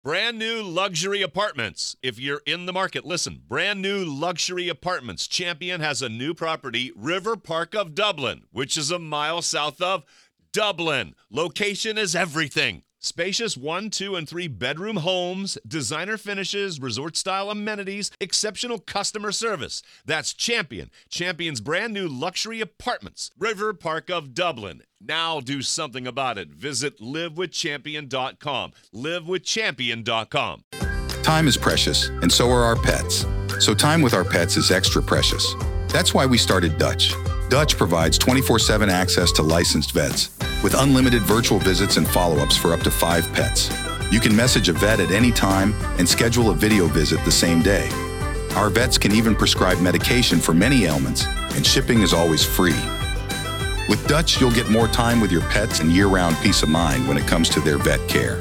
Brand new luxury apartments. If you're in the market, listen. Brand new luxury apartments. Champion has a new property, River Park of Dublin, which is a mile south of Dublin. Location is everything. Spacious 1, 2, and 3 bedroom homes, designer finishes, resort-style amenities, exceptional customer service. That's Champion. Champion's brand new luxury apartments, River Park of Dublin. Now do something about it. Visit livewithchampion.com. Livewithchampion.com. Time is precious, and so are our pets. So time with our pets is extra precious. That's why we started Dutch. Dutch provides 24/7 access to licensed vets with unlimited virtual visits and follow-ups for up to 5 pets. You can message a vet at any time and schedule a video visit the same day. Our vets can even prescribe medication for many ailments, and shipping is always free. With Dutch, you'll get more time with your pets and year-round peace of mind when it comes to their vet care.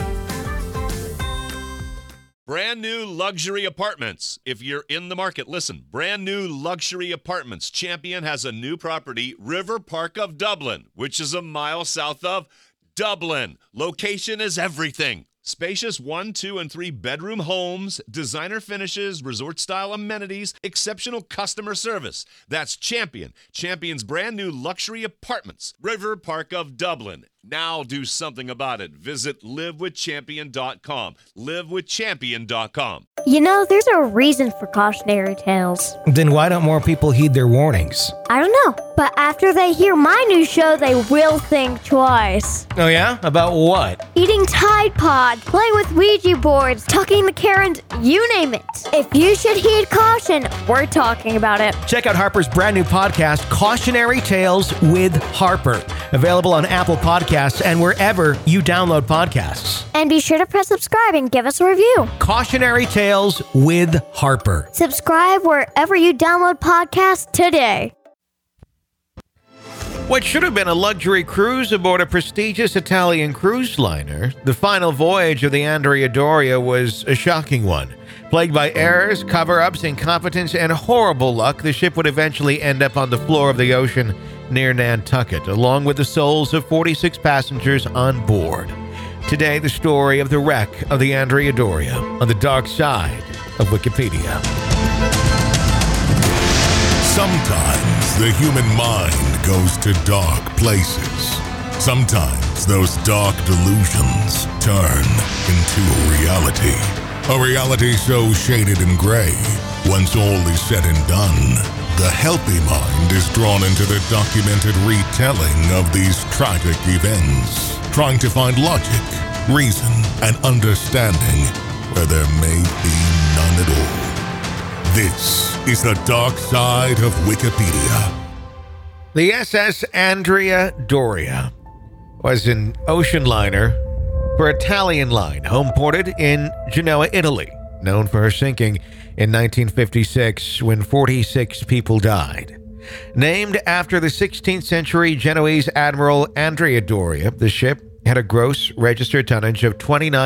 Brand new luxury apartments. If you're in the market, listen. Brand new luxury apartments. Champion has a new property, River Park of Dublin, which is a mile south of Dublin. Location is everything. Spacious 1, 2, and 3 bedroom homes, designer finishes, resort-style amenities, exceptional customer service. That's Champion. Champion's brand new luxury apartments, River Park of Dublin. Now do something about it. Visit livewithchampion.com. Livewithchampion.com. You know, there's a reason for cautionary tales. Then why don't more people heed their warnings? I don't know, but after they hear my new show, they will think twice. Oh yeah? About what? Eating Tide Pod, playing with Ouija boards, tucking the Karens, you name it. If you should heed caution, we're talking about it. Check out Harper's brand new podcast, Cautionary Tales with Harper. Available on Apple Podcasts and wherever you download podcasts. And be sure to press subscribe and give us a review. Cautionary Tales with Harper. Subscribe wherever you download podcasts today. What should have been a luxury cruise aboard a prestigious Italian cruise liner, the final voyage of the Andrea Doria was a shocking one. Plagued by errors, cover-ups, incompetence, and horrible luck, the ship would eventually end up on the floor of the ocean near Nantucket, along with the souls of 46 passengers on board. Today, the story of the wreck of the Andrea Doria on the dark side of Wikipedia. Sometimes the human mind goes to dark places. Sometimes those dark delusions turn into a reality. A reality so shaded in gray, once all is said and done, the healthy mind is drawn into the documented retelling of these tragic events, trying to find logic, reason, and understanding where there may be none at all. This is the dark side of Wikipedia. The SS Andrea Doria was an ocean liner for Italian Line, homeported in Genoa, Italy, known for her sinking in 1956 when 46 people died. Named after the 16th century Genoese admiral Andrea Doria, the ship had a gross registered tonnage of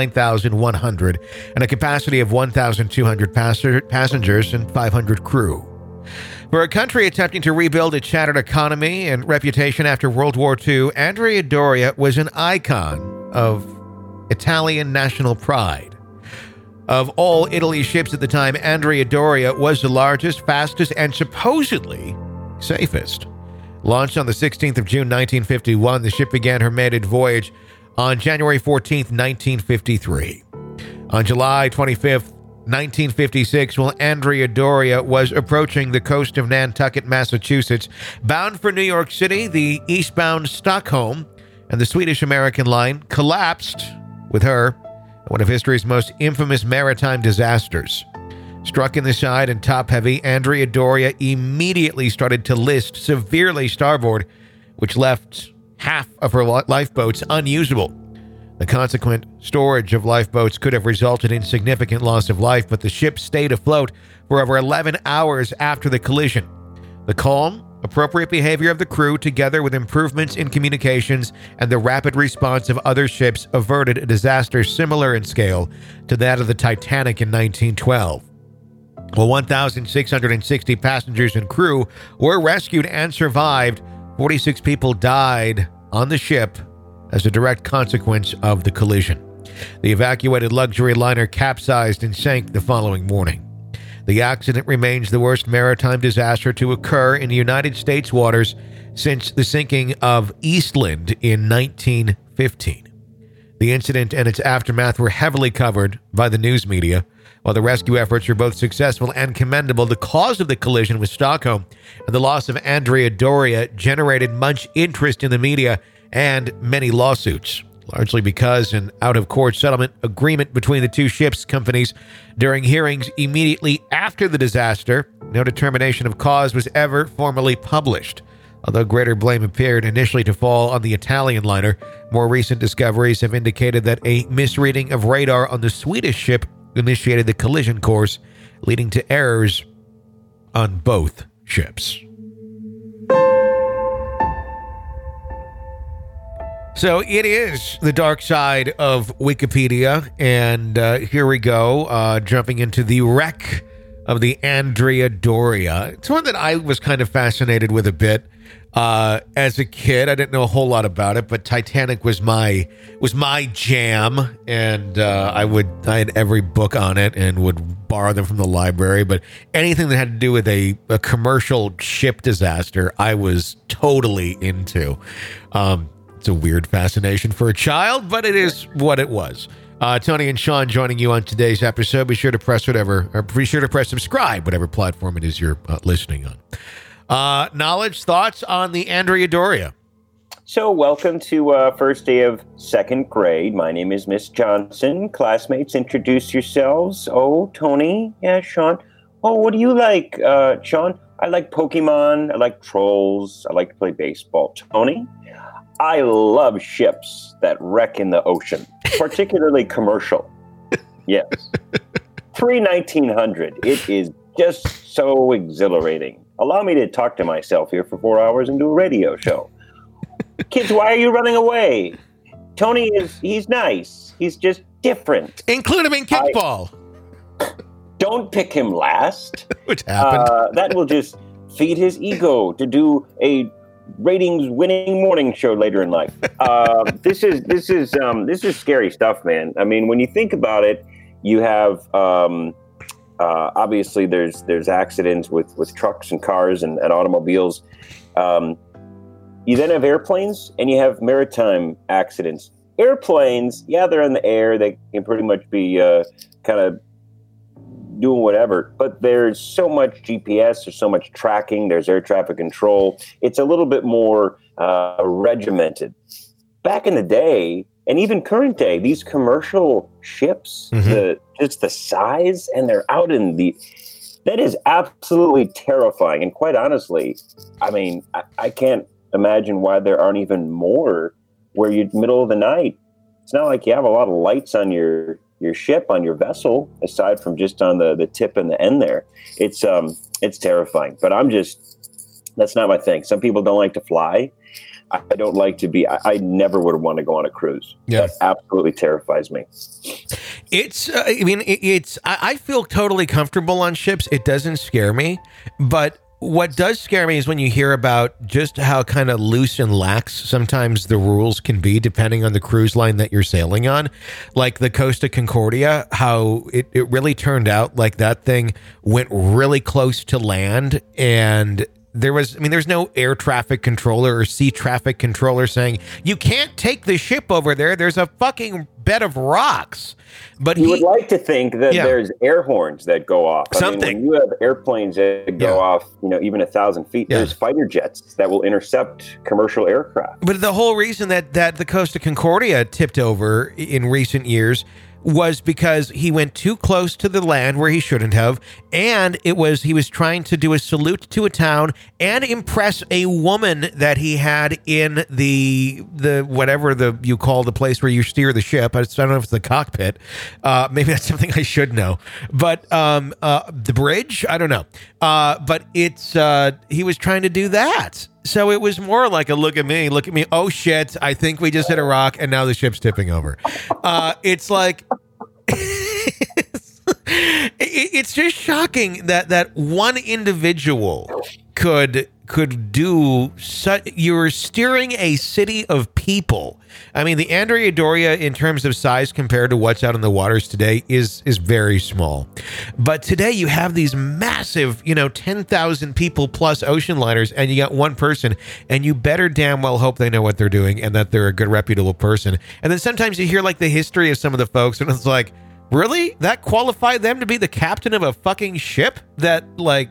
29,100 and a capacity of 1,200 passengers and 500 crew. For a country attempting to rebuild its shattered economy and reputation after World War II, Andrea Doria was an icon of Italian national pride. Of all Italy's ships at the time, Andrea Doria was the largest, fastest, and supposedly safest. Launched on the 16th of June, 1951, the ship began her maiden voyage on January 14th, 1953. On July 25th, 1956, while Andrea Doria was approaching the coast of Nantucket, Massachusetts, bound for New York City, the eastbound Stockholm and the Swedish-American line collapsed with her, one of history's most infamous maritime disasters. Struck in the side and top-heavy, Andrea Doria immediately started to list severely starboard, which left half of her lifeboats unusable. The consequent storage of lifeboats could have resulted in significant loss of life, but the ship stayed afloat for over 11 hours after the collision. The calm, appropriate behavior of the crew, together with improvements in communications and the rapid response of other ships, averted a disaster similar in scale to that of the Titanic in 1912. While 1,660 passengers and crew were rescued and survived, 46 people died on the ship as a direct consequence of the collision. The evacuated luxury liner capsized and sank the following morning. The accident remains the worst maritime disaster to occur in United States waters since the sinking of Eastland in 1915. The incident and its aftermath were heavily covered by the news media. While the rescue efforts were both successful and commendable, the cause of the collision with Stockholm and the loss of Andrea Doria generated much interest in the media and many lawsuits, largely because an out-of-court settlement agreement between the two ships companies during hearings immediately after the disaster, no determination of cause was ever formally published. Although greater blame appeared initially to fall on the Italian liner, more recent discoveries have indicated that a misreading of radar on the Swedish ship initiated the collision course, leading to errors on both ships. So it is the dark side of Wikipedia, and here we go, jumping into the wreck of the Andrea Doria. It's one that I was kind of fascinated with a bit. As a kid, I didn't know a whole lot about it, but Titanic was my jam, and I had every book on it and would borrow them from the library. But anything that had to do with a commercial ship disaster, I was totally into. It's a weird fascination for a child, but it is what it was. Tony and Sean joining you on today's episode. Be sure to press subscribe, whatever platform it is you're listening on. Knowledge, thoughts on the Andrea Doria? So welcome to first day of second grade. My name is Miss Johnson. Classmates, introduce yourselves. Oh, Tony. Yeah, Sean. Oh, what do you like, Sean? I like Pokemon. I like trolls. I like to play baseball. Tony? I love ships that wreck in the ocean, particularly commercial. Yes. Pre-1900. It is just so exhilarating. Allow me to talk to myself here for 4 hours and do a radio show. Kids, why are you running away? Tony he's nice. He's just different. Include him in kickball. Don't pick him last. Which happened. That will just feed his ego to do a ratings-winning morning show later in life. This is scary stuff, man. I mean, when you think about it, you have obviously there's accidents with trucks and cars and automobiles. You then have airplanes and you have maritime accidents. Airplanes, yeah, they're in the air. They can pretty much be kind of doing whatever, but there's so much GPS, there's so much tracking, there's air traffic control. It's a little bit more regimented. Back in the day, and even current day, these commercial ships, just the size, and they're out in that is absolutely terrifying. And quite honestly, I mean, I can't imagine why there aren't even more where you're middle of the night. It's not like you have a lot of lights on your ship, on your vessel, aside from just on the tip and the end there. It's terrifying, but that's not my thing. Some people don't like to fly. I don't like to be, I never would want to go on a cruise. Yeah. That absolutely terrifies me. I feel totally comfortable on ships. It doesn't scare me, but what does scare me is when you hear about just how kind of loose and lax sometimes the rules can be depending on the cruise line that you're sailing on. Like the Costa Concordia, how it really turned out like that thing went really close to land, and there's no air traffic controller or sea traffic controller saying, you can't take the ship over there. There's a fucking bed of rocks. But you would like to think that there's air horns that go off. Something. I mean, when you have airplanes that go off, even 1,000 feet, there's fighter jets that will intercept commercial aircraft. But the whole reason that the Costa Concordia tipped over in recent years was because he went too close to the land where he shouldn't have, and he was trying to do a salute to a town and impress a woman that he had in the whatever you call the place where you steer the ship. I don't know if it's the cockpit. Maybe that's something I should know. But the bridge, I don't know. But he was trying to do that. So it was more like a look at me. Oh shit, I think we just hit a rock and now the ship's tipping over. It's like, it's just shocking that one individual could could do you're steering a city of people. I mean, the Andrea Doria, in terms of size compared to what's out in the waters today, is very small. But today you have these massive, 10,000 people plus ocean liners, and you got one person, and you better damn well hope they know what they're doing and that they're a good, reputable person. And then sometimes you hear like the history of some of the folks, and it's like, really? That qualified them to be the captain of a fucking ship? That like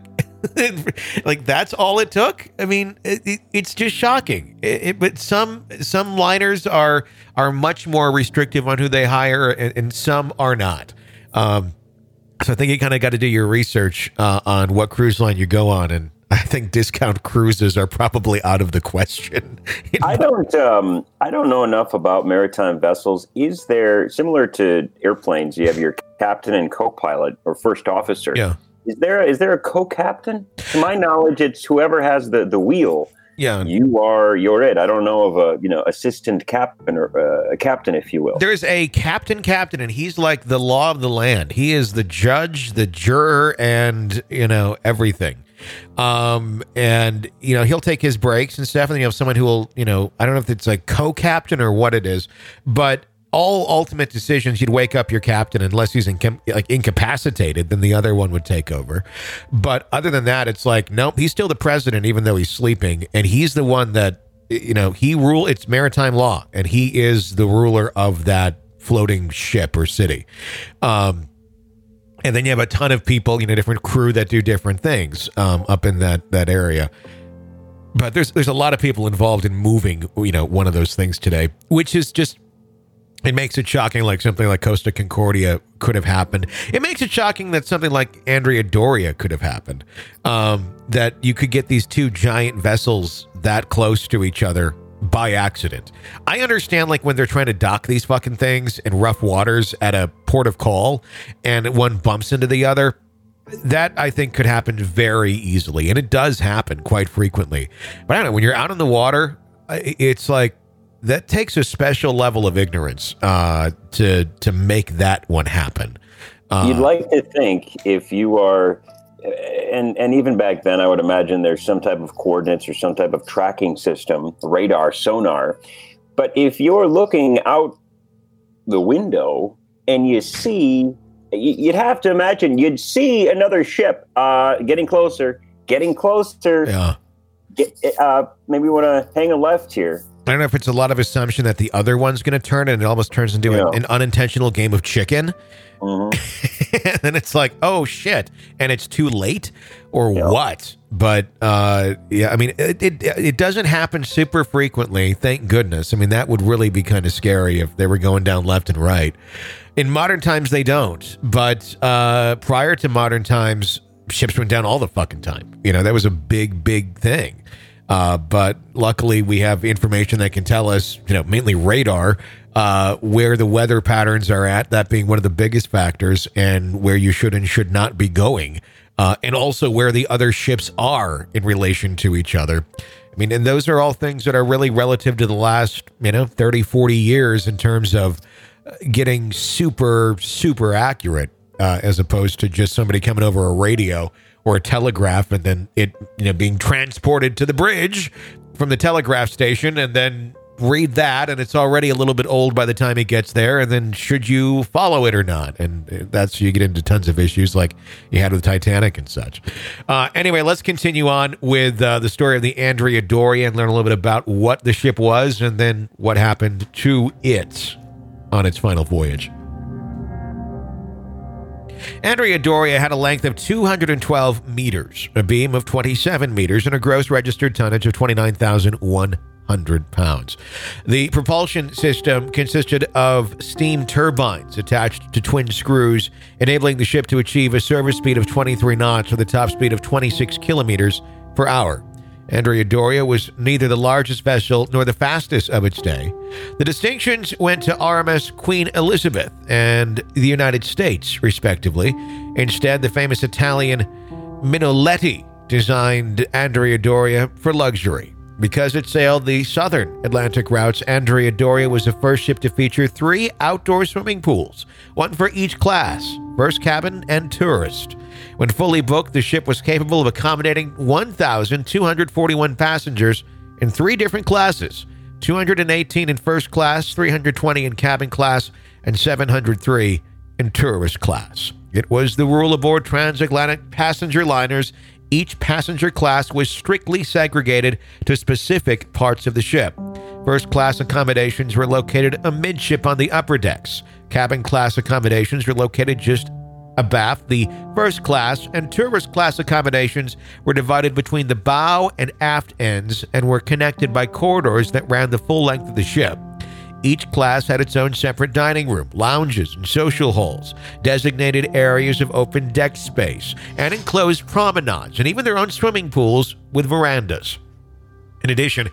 that's all it took? I mean, it's just shocking. But some liners are much more restrictive on who they hire, and some are not. So I think you kind of got to do your research on what cruise line you go on, and I think discount cruises are probably out of the question. I don't know enough about maritime vessels. Is there, similar to airplanes, you have your captain and co-pilot or first officer? Yeah. Is there a co-captain? To my knowledge, it's whoever has the wheel. Yeah. You're it. I don't know of a assistant captain or a captain, if you will. There's a captain, and he's like the law of the land. He is the judge, the juror, and everything. And he'll take his breaks and stuff, and then you have someone who will, I don't know if it's like co-captain or what it is, but all ultimate decisions, you'd wake up your captain, unless he's incapacitated, then the other one would take over. But other than that, it's like, nope, he's still the president, even though he's sleeping, and he's the one that, it's maritime law, and he is the ruler of that floating ship or city. And then you have a ton of people, different crew that do different things up in that area. But there's a lot of people involved in moving, one of those things today, which is just, it makes it shocking, like something like Costa Concordia could have happened. It makes it shocking that something like Andrea Doria could have happened. That you could get these two giant vessels that close to each other by accident. I understand, like, when they're trying to dock these fucking things in rough waters at a port of call and one bumps into the other. That, I think, could happen very easily, and it does happen quite frequently. But I don't know, when you're out on the water, it's like, that takes a special level of ignorance to make that one happen. You'd like to think if you are, and even back then, I would imagine there's some type of coordinates or some type of tracking system, radar, sonar. But if you're looking out the window and you see, you'd have to imagine you'd see another ship getting closer. Yeah. Maybe we want to hang a left here. I don't know if it's a lot of assumption that the other one's going to turn, and it almost turns into an unintentional game of chicken. Mm-hmm. And then it's like, oh shit, and it's too late, or what? But I mean, it doesn't happen super frequently, thank goodness. I mean, that would really be kind of scary if they were going down left and right. In modern times, they don't. But prior to modern times, ships went down all the fucking time. That was a big thing. But luckily we have information that can tell us, mainly radar, where the weather patterns are at, that being one of the biggest factors, and where you should and should not be going, and also where the other ships are in relation to each other. I mean, and those are all things that are really relative to the last, 30, 40 years in terms of getting super, super accurate, as opposed to just somebody coming over a radio or a telegraph, and then it being transported to the bridge from the telegraph station, and then read that, and it's already a little bit old by the time it gets there, and then should you follow it or not? And that's, you get into tons of issues like you had with Titanic and such. Anyway, let's continue on with the story of the Andrea Doria and learn a little bit about what the ship was and then what happened to it on its final voyage. Andrea Doria had a length of 212 meters, a beam of 27 meters, and a gross registered tonnage of 29,100 pounds. The propulsion system consisted of steam turbines attached to twin screws, enabling the ship to achieve a service speed of 23 knots with a top speed of 26 kilometers per hour. Andrea Doria was neither the largest vessel nor the fastest of its day. The distinctions went to RMS Queen Elizabeth and the United States, respectively. Instead, the famous Italian Minoletti designed Andrea Doria for luxury. Because it sailed the southern Atlantic routes, Andrea Doria was the first ship to feature 3 outdoor swimming pools, one for each class, first cabin, and tourist. When fully booked, the ship was capable of accommodating 1,241 passengers in 3 different classes: 218 in first class, 320 in cabin class, and 703 in tourist class. It was the rule aboard transatlantic passenger liners. Each passenger class was strictly segregated to specific parts of the ship. First class accommodations were located amidship on the upper decks. Cabin class accommodations were located just abaft the first class, and tourist class accommodations were divided between the bow and aft ends and were connected by corridors that ran the full length of the ship. Each class had its own separate dining room, lounges, and social halls, designated areas of open deck space, and enclosed promenades, and even their own swimming pools with verandas. In addition,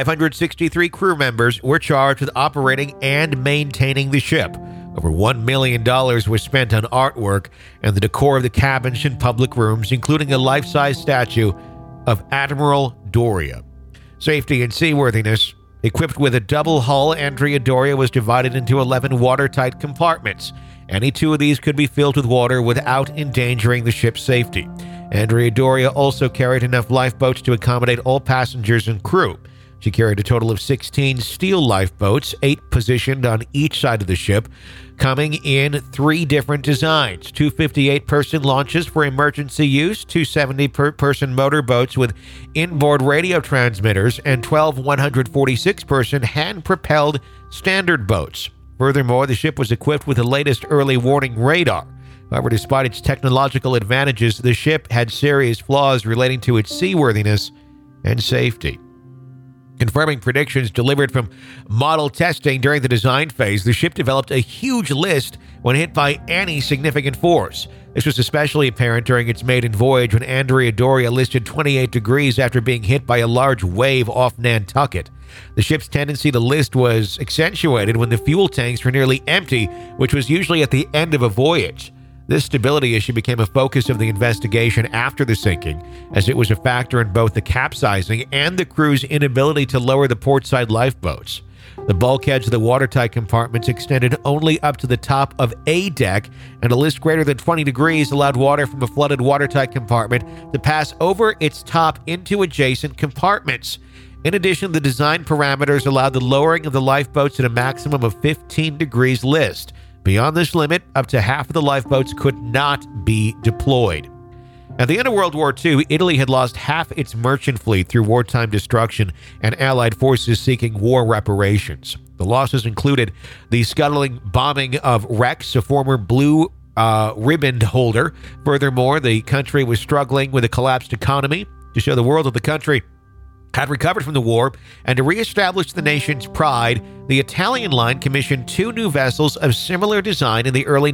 563 crew members were charged with operating and maintaining the ship. Over $1 million was spent on artwork and the decor of the cabins and public rooms, including a life-size statue of Admiral Doria. Safety and seaworthiness. Equipped with a double hull, Andrea Doria was divided into 11 watertight compartments. Any 2 of these could be filled with water without endangering the ship's safety. Andrea Doria also carried enough lifeboats to accommodate all passengers and crew. She carried a total of 16 steel lifeboats, 8 positioned on each side of the ship, coming in 3 different designs: 2 58-person launches for emergency use, 2 70-person motorboats with inboard radio transmitters, and 12 146-person hand-propelled standard boats. Furthermore, the ship was equipped with the latest early warning radar. However, despite its technological advantages, the ship had serious flaws relating to its seaworthiness and safety. Confirming predictions delivered from model testing during the design phase, the ship developed a huge list when hit by any significant force. This was especially apparent during its maiden voyage when Andrea Doria listed 28 degrees after being hit by a large wave off Nantucket. The ship's tendency to list was accentuated when the fuel tanks were nearly empty, which was usually at the end of a voyage. This stability issue became a focus of the investigation after the sinking, as it was a factor in both the capsizing and the crew's inability to lower the portside lifeboats. The bulkheads of the watertight compartments extended only up to the top of a deck, and a list greater than 20 degrees allowed water from a flooded watertight compartment to pass over its top into adjacent compartments. In addition, the design parameters allowed the lowering of the lifeboats at a maximum of 15 degrees list. Beyond this limit, up to half of the lifeboats could not be deployed. At the end of World War II, Italy had lost half its merchant fleet through wartime destruction and Allied forces seeking war reparations. The losses included the scuttling bombing of Rex, a former blue ribbon holder. Furthermore, the country was struggling with a collapsed economy. To show the world that the country had recovered from the war and to reestablish the nation's pride, the Italian line commissioned 2 new vessels of similar design in the early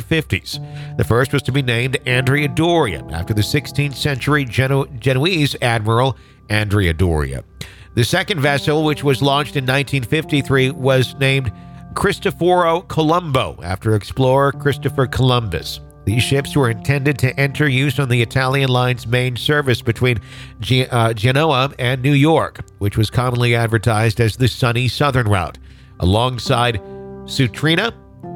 1950s. The first was to be named Andrea Doria, after the 16th century Genoese admiral Andrea Doria. The second vessel, which was launched in 1953, was named Cristoforo Colombo, after explorer Christopher Columbus. These ships were intended to enter use on the Italian line's main service between Genoa and New York, which was commonly advertised as the sunny southern route, alongside Sutrina,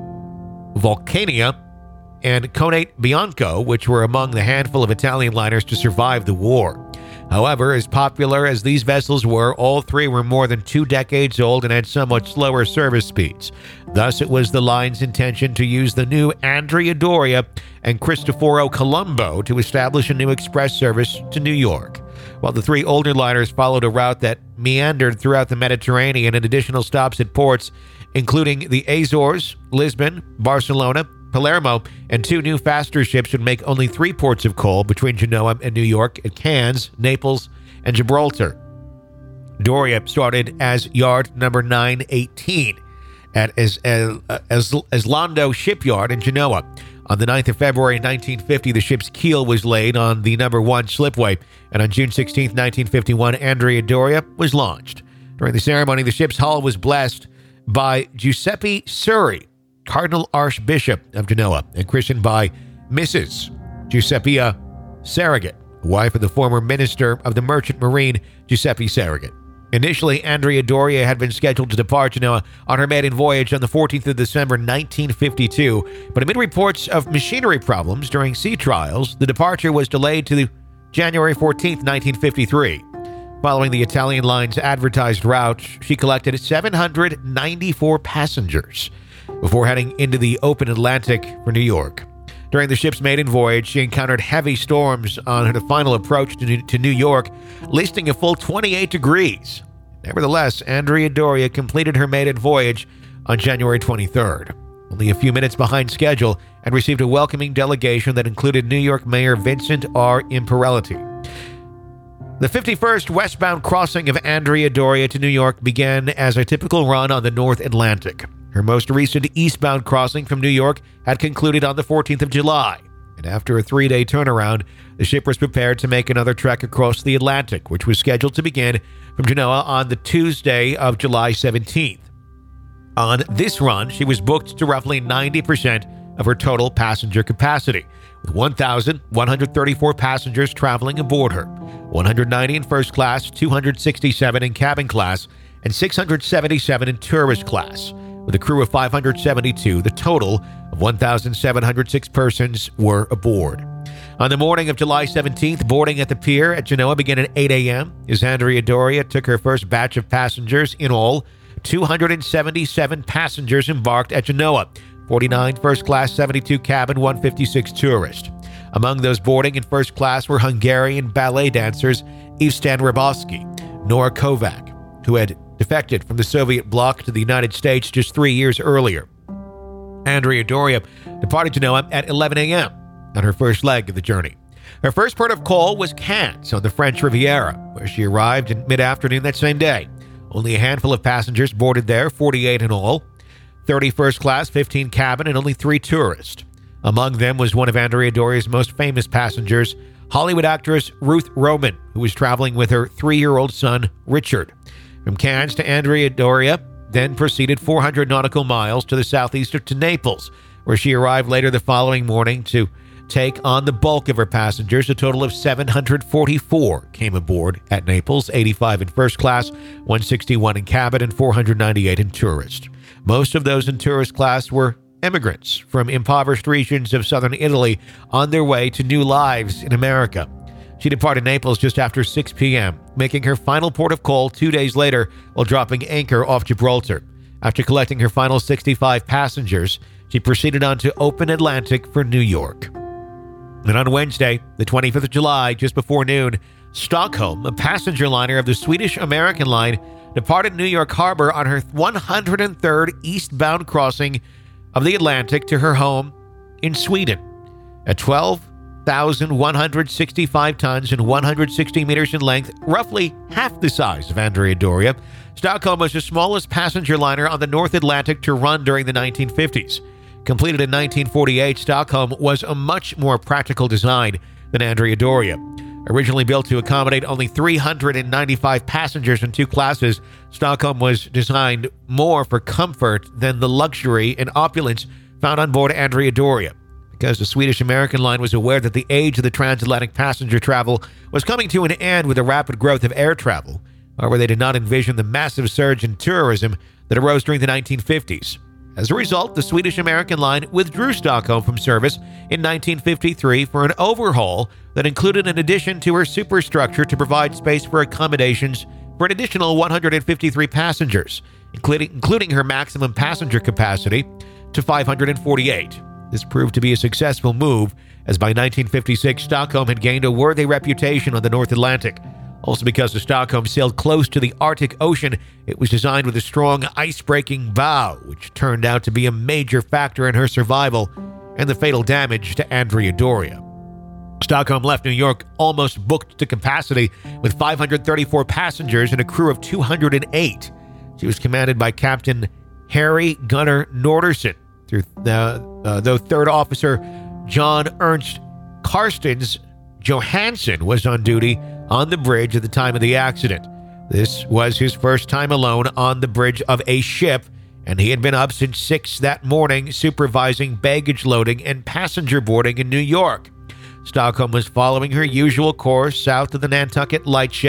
Vulcania, and Conate Bianco, which were among the handful of Italian liners to survive the war. However, as popular as these vessels were, all 3 were more than 2 decades old and had somewhat slower service speeds. Thus, it was the line's intention to use the new Andrea Doria and Cristoforo Colombo to establish a new express service to New York. While the 3 older liners followed a route that meandered throughout the Mediterranean and additional stops at ports, including the Azores, Lisbon, Barcelona, Palermo, and 2 new faster ships would make only 3 ports of call between Genoa and New York at Cannes, Naples, and Gibraltar. Doria started as yard number 918 at Eslando Shipyard in Genoa. On the 9th of February 1950, the ship's keel was laid on the number 1 slipway, and on June 16, 1951, Andrea Doria was launched. During the ceremony, the ship's hull was blessed by Giuseppe Suri, Cardinal Archbishop of Genoa, and christened by Mrs. Giuseppina Saragat, wife of the former Minister of the Merchant Marine, Giuseppe Saragat. Initially, Andrea Doria had been scheduled to depart Genoa on her maiden voyage on the 14th of December 1952, but amid reports of machinery problems during sea trials, the departure was delayed to January 14th, 1953. Following the Italian line's advertised route, she collected 794 passengers before heading into the open Atlantic for New York. During the ship's maiden voyage, she encountered heavy storms on her final approach to New York, listing a full 28 degrees. Nevertheless, Andrea Doria completed her maiden voyage on January 23rd, only a few minutes behind schedule, and received a welcoming delegation that included New York Mayor Vincent R. Imperialty. The 51st westbound crossing of Andrea Doria to New York began as a typical run on the North Atlantic. Her most recent eastbound crossing from New York had concluded on the 14th of July, and after a 3-day turnaround, the ship was prepared to make another trek across the Atlantic, which was scheduled to begin from Genoa on the Tuesday of July 17th. On this run, she was booked to roughly 90% of her total passenger capacity, with 1,134 passengers traveling aboard her, 190 in first class, 267 in cabin class, and 677 in tourist class. With a crew of 572, the total of 1,706 persons were aboard. On the morning of July 17th, boarding at the pier at Genoa began at 8 a.m. as Andrea Doria took her first batch of passengers. In all, 277 passengers embarked at Genoa, 49 first class, 72 cabin, 156 tourist. Among those boarding in first class were Hungarian ballet dancers Evstan Rabowski, Nora Kovac, who had defected from the Soviet bloc to the United States just 3 years earlier. Andrea Doria departed Genoa at 11 a.m. on her first leg of the journey. Her first port of call was Cannes on the French Riviera, where she arrived in mid-afternoon that same day. Only a handful of passengers boarded there, 48 in all, 30 first class, 15 cabin, and only 3 tourists. Among them was one of Andrea Doria's most famous passengers, Hollywood actress Ruth Roman, who was traveling with her 3-year-old son, Richard. From Cannes to Andrea Doria then proceeded 400 nautical miles to the southeast to Naples, where she arrived later the following morning to take on the bulk of her passengers. A total of 744 came aboard at Naples, 85 in first class, 161 in cabin, and 498 in tourist. Most of those in tourist class were immigrants from impoverished regions of southern Italy on their way to new lives in America. She departed Naples just after 6 p.m., making her final port of call 2 days later while dropping anchor off Gibraltar. After collecting her final 65 passengers, she proceeded on to open Atlantic for New York. And on Wednesday, the 25th of July, just before noon, Stockholm, a passenger liner of the Swedish American Line, departed New York Harbor on her 103rd eastbound crossing of the Atlantic to her home in Sweden. At 12,165 tons and 160 meters in length, roughly half the size of Andrea Doria, Stockholm was the smallest passenger liner on the North Atlantic to run during the 1950s. Completed in 1948, Stockholm was a much more practical design than Andrea Doria. Originally built to accommodate only 395 passengers in 2 classes, Stockholm was designed more for comfort than the luxury and opulence found on board Andrea Doria. Because the Swedish American Line was aware that the age of the transatlantic passenger travel was coming to an end with the rapid growth of air travel. However, they did not envision the massive surge in tourism that arose during the 1950s. As a result, the Swedish American Line withdrew Stockholm from service in 1953 for an overhaul that included an addition to her superstructure to provide space for accommodations for an additional 153 passengers, including her maximum passenger capacity to 548. This proved to be a successful move, as by 1956, Stockholm had gained a worthy reputation on the North Atlantic. Also, because the Stockholm sailed close to the Arctic Ocean, it was designed with a strong ice-breaking bow, which turned out to be a major factor in her survival and the fatal damage to Andrea Doria. Stockholm left New York almost booked to capacity with 534 passengers and a crew of 208. She was commanded by Captain Harry Gunnar Norderson, though Third Officer John Ernst Karstens Johansson was on duty on the bridge at the time of the accident. This was his first time alone on the bridge of a ship, and he had been up since 6 that morning supervising baggage loading and passenger boarding in New York. Stockholm was following her usual course south of the Nantucket Lightship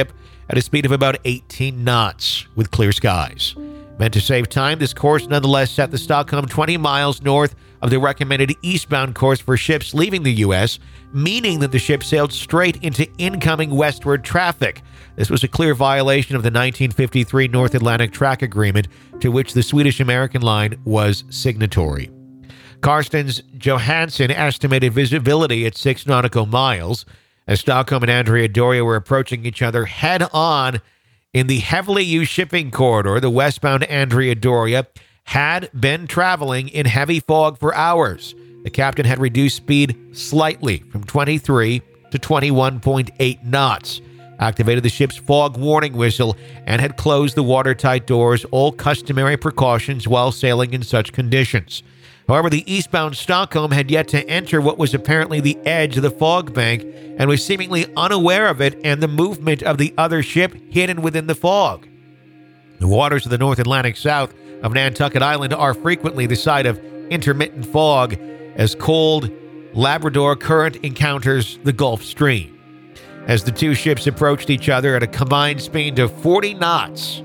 at a speed of about 18 knots with clear skies. Meant to save time, this course nonetheless set the Stockholm 20 miles north of the recommended eastbound course for ships leaving the U.S., meaning that the ship sailed straight into incoming westward traffic. This was a clear violation of the 1953 North Atlantic Track Agreement, to which the Swedish-American line was signatory. Karstens Johansson estimated visibility at 6 nautical miles as Stockholm and Andrea Doria were approaching each other head-on in the heavily used shipping corridor. The westbound Andrea Doria had been traveling in heavy fog for hours. The captain had reduced speed slightly from 23 to 21.8 knots, activated the ship's fog warning whistle, and had closed the watertight doors, all customary precautions while sailing in such conditions. However, the eastbound Stockholm had yet to enter what was apparently the edge of the fog bank and was seemingly unaware of it and the movement of the other ship hidden within the fog. The waters of the North Atlantic south of Nantucket Island are frequently the site of intermittent fog as cold Labrador current encounters the Gulf Stream. As the two ships approached each other at a combined speed of 40 knots,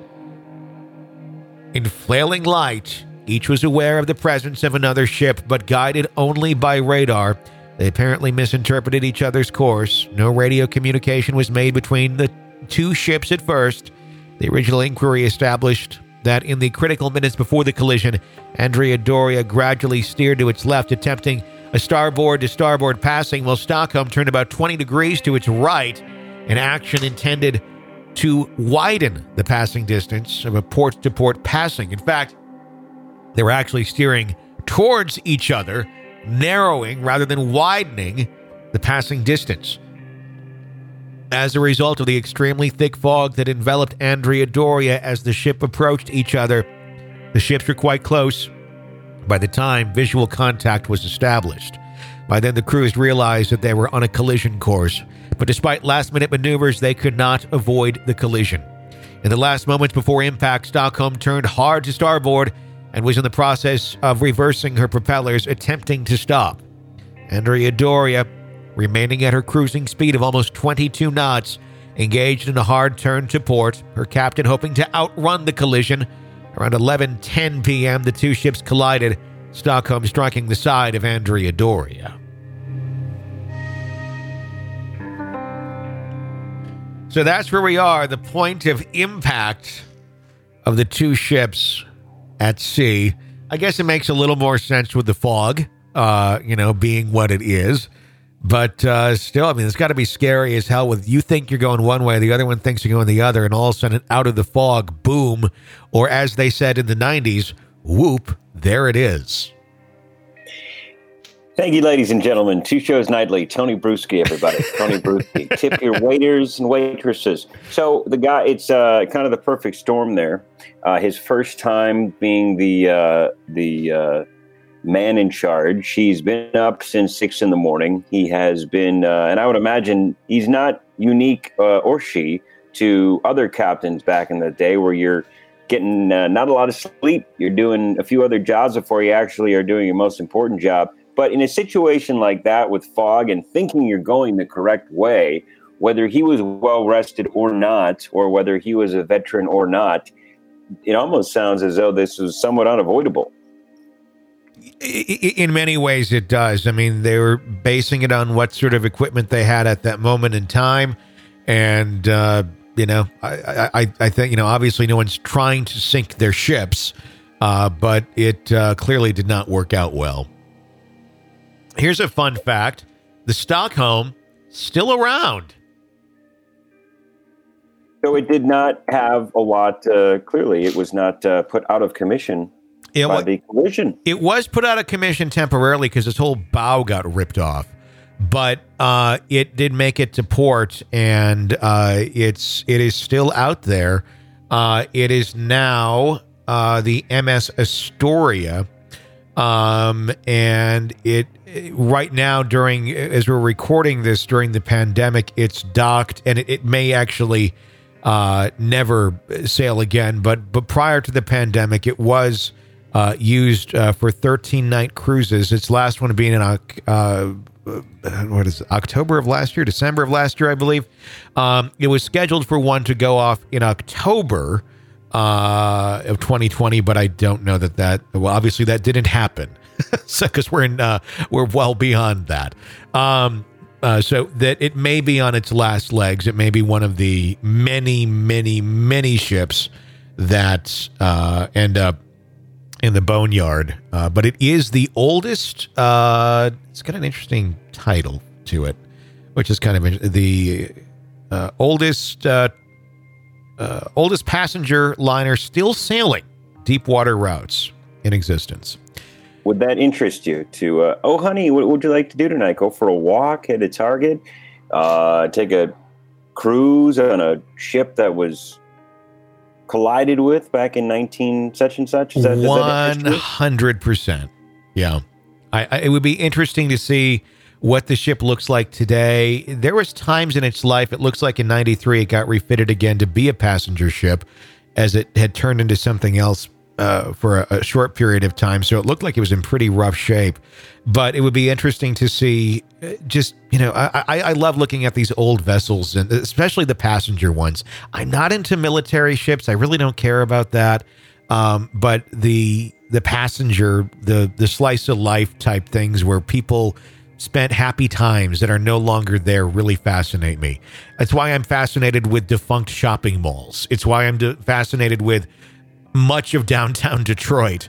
in flailing light, each was aware of the presence of another ship, but guided only by radar. They apparently misinterpreted each other's course. No radio communication was made between the two ships at first. The original inquiry established that in the critical minutes before the collision, Andrea Doria gradually steered to its left, attempting a starboard-to-starboard passing, while Stockholm turned about 20 degrees to its right, an action intended to widen the passing distance of a port-to-port passing. In fact, they were actually steering towards each other, narrowing rather than widening the passing distance. As a result of the extremely thick fog that enveloped Andrea Doria as the ship approached each other, the ships were quite close by the time visual contact was established. By then, the crews realized that they were on a collision course, but despite last-minute maneuvers, they could not avoid the collision. In the last moments before impact, Stockholm turned hard to starboard and was in the process of reversing her propellers, attempting to stop. Andrea Doria, remaining at her cruising speed of almost 22 knots, engaged in a hard turn to port, her captain hoping to outrun the collision. Around 11:10 p.m., the two ships collided, Stockholm striking the side of Andrea Doria. So that's where we are, the point of impact of the two ships at sea. I guess it makes a little more sense with the fog, being what it is. But still, I mean, it's got to be scary as hell with you think you're going one way, the other one thinks you're going the other, and all of a sudden out of the fog, boom, or as they said in the 90s, whoop, there it is. Thank you, ladies and gentlemen. Two Shows Nightly. Tony Bruschi, everybody. Tony Bruschi. Tip your waiters and waitresses. So the guy, it's kind of the perfect storm there. His first time being the man in charge. He's been up since 6 a.m. He has been, and I would imagine he's not unique, or she, to other captains back in the day where you're getting not a lot of sleep. You're doing a few other jobs before you actually are doing your most important job. But in a situation like that with fog and thinking you're going the correct way, whether he was well rested or not, or whether he was a veteran or not, it almost sounds as though this was somewhat unavoidable. In many ways, it does. I mean, they were basing it on what sort of equipment they had at that moment in time. And, I think, obviously no one's trying to sink their ships, but it clearly did not work out well. Here's a fun fact. The Stockholm, still around. So it did not have a lot, clearly it was not put out of commission by the collision. It was put out of commission temporarily because its whole bow got ripped off. But it did make it to port, and it is still out there. It is now the MS Astoria, and it right now as we're recording this during the pandemic, it's docked, and it may actually never sail again. But prior to the pandemic, it was used for 13-night cruises. Its last one being in what is it, October of last year, December of last year, I believe. It was scheduled for one to go off in October of 2020, but I don't know well, obviously that didn't happen. So, because we're well beyond that. So that it may be on its last legs. It may be one of the many, many, many ships that end up in the boneyard. But it is the oldest. It's got an interesting title to it, which is kind of the oldest passenger liner still sailing deep water routes in existence. Would that interest you to, oh, honey, what would you like to do tonight? Go for a walk, head to Target, take a cruise on a ship that was collided with back in 19 such and such? Is that 100%. Yeah. It would be interesting to see what the ship looks like today. There was times in its life, it looks like in 93, it got refitted again to be a passenger ship as it had turned into something else for a short period of time. So it looked like it was in pretty rough shape, but it would be interesting to see I love looking at these old vessels, and especially the passenger ones. I'm not into military ships. I really don't care about that. But the passenger, the slice of life type things where people spent happy times that are no longer there really fascinate me. That's why I'm fascinated with defunct shopping malls. It's why I'm fascinated with much of downtown Detroit,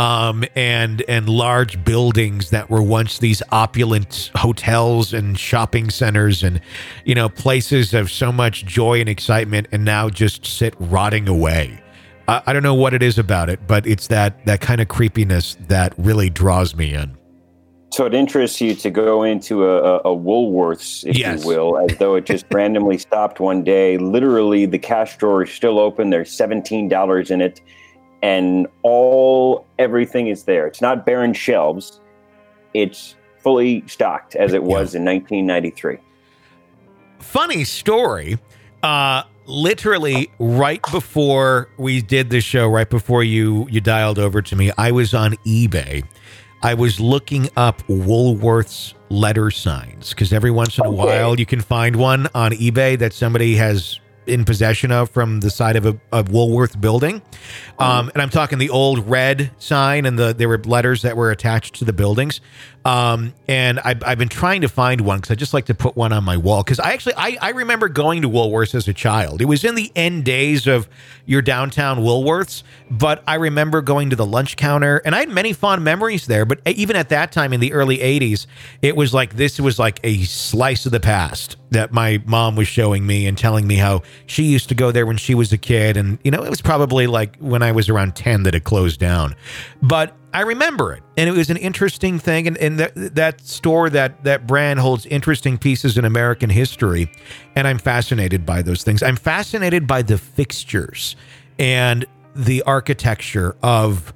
and large buildings that were once these opulent hotels and shopping centers and, places of so much joy and excitement, and now just sit rotting away. I don't know what it is about it, but it's that kind of creepiness that really draws me in. So it interests you to go into a Woolworths, if you will, as though it just randomly stopped one day. Literally, the cash drawer is still open. There's $17 in it, and everything is there. It's not barren shelves. It's fully stocked as it was in 1993. Funny story. Literally, right before we did this show, right before you dialed over to me, I was on eBay. I was looking up Woolworths letter signs because every once in a while you can find one on eBay that somebody has in possession of from the side of a Woolworth building. And I'm talking the old red sign, and there were letters that were attached to the buildings. And I've been trying to find one because I just like to put one on my wall. Because I remember going to Woolworths as a child. It was in the end days of your downtown Woolworths, but I remember going to the lunch counter, and I had many fond memories there. But even at that time in the early 80s, this was like a slice of the past that my mom was showing me and telling me how she used to go there when she was a kid. And, it was probably like when I was around 10 that it closed down. But I remember it, and it was an interesting thing. And that store, that brand holds interesting pieces in American history, and I'm fascinated by those things. I'm fascinated by the fixtures and the architecture of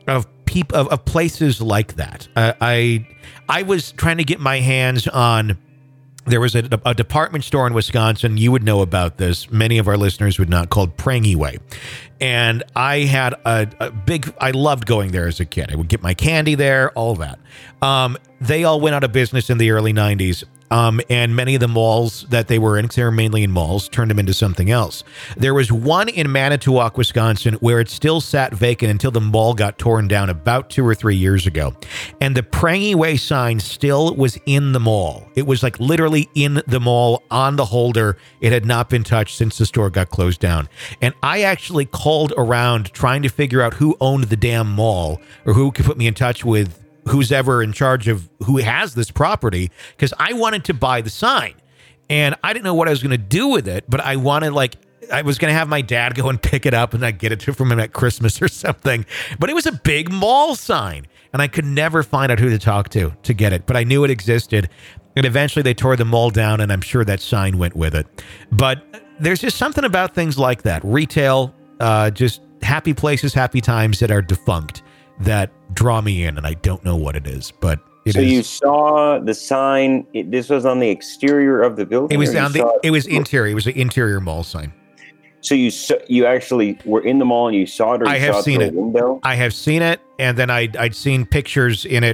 places like that. I was trying to get my hands on. There was a department store in Wisconsin. You would know about this. Many of our listeners would not, called Prangieway. And I had I loved going there as a kid. I would get my candy there, all that. They all went out of business in the early 90s. And many of the malls that they were in, because they were mainly in malls, turned them into something else. There was one in Manitowoc, Wisconsin, where it still sat vacant until the mall got torn down about 2 or 3 years ago. And the Prangieway sign still was in the mall. It was like literally in the mall on the holder. It had not been touched since the store got closed down. And I actually called around trying to figure out who owned the damn mall, or who could put me in touch with who's ever in charge of who has this property, because I wanted to buy the sign, and I didn't know what I was going to do with it, but I wanted, I was going to have my dad go and pick it up and I'd get it from him at Christmas or something. But it was a big mall sign, and I could never find out who to talk to get it, but I knew it existed. And eventually they tore the mall down, and I'm sure that sign went with it. But there's just something about things like that. Retail, just happy places, happy times that are defunct, that draw me in, and I don't know what it is, but it is. So you saw the sign. This was on the exterior of the building. It was it was interior. It was an interior mall sign. So you actually were in the mall and you saw it, or I have seen it. Window? I have seen it, and then I'd seen pictures in it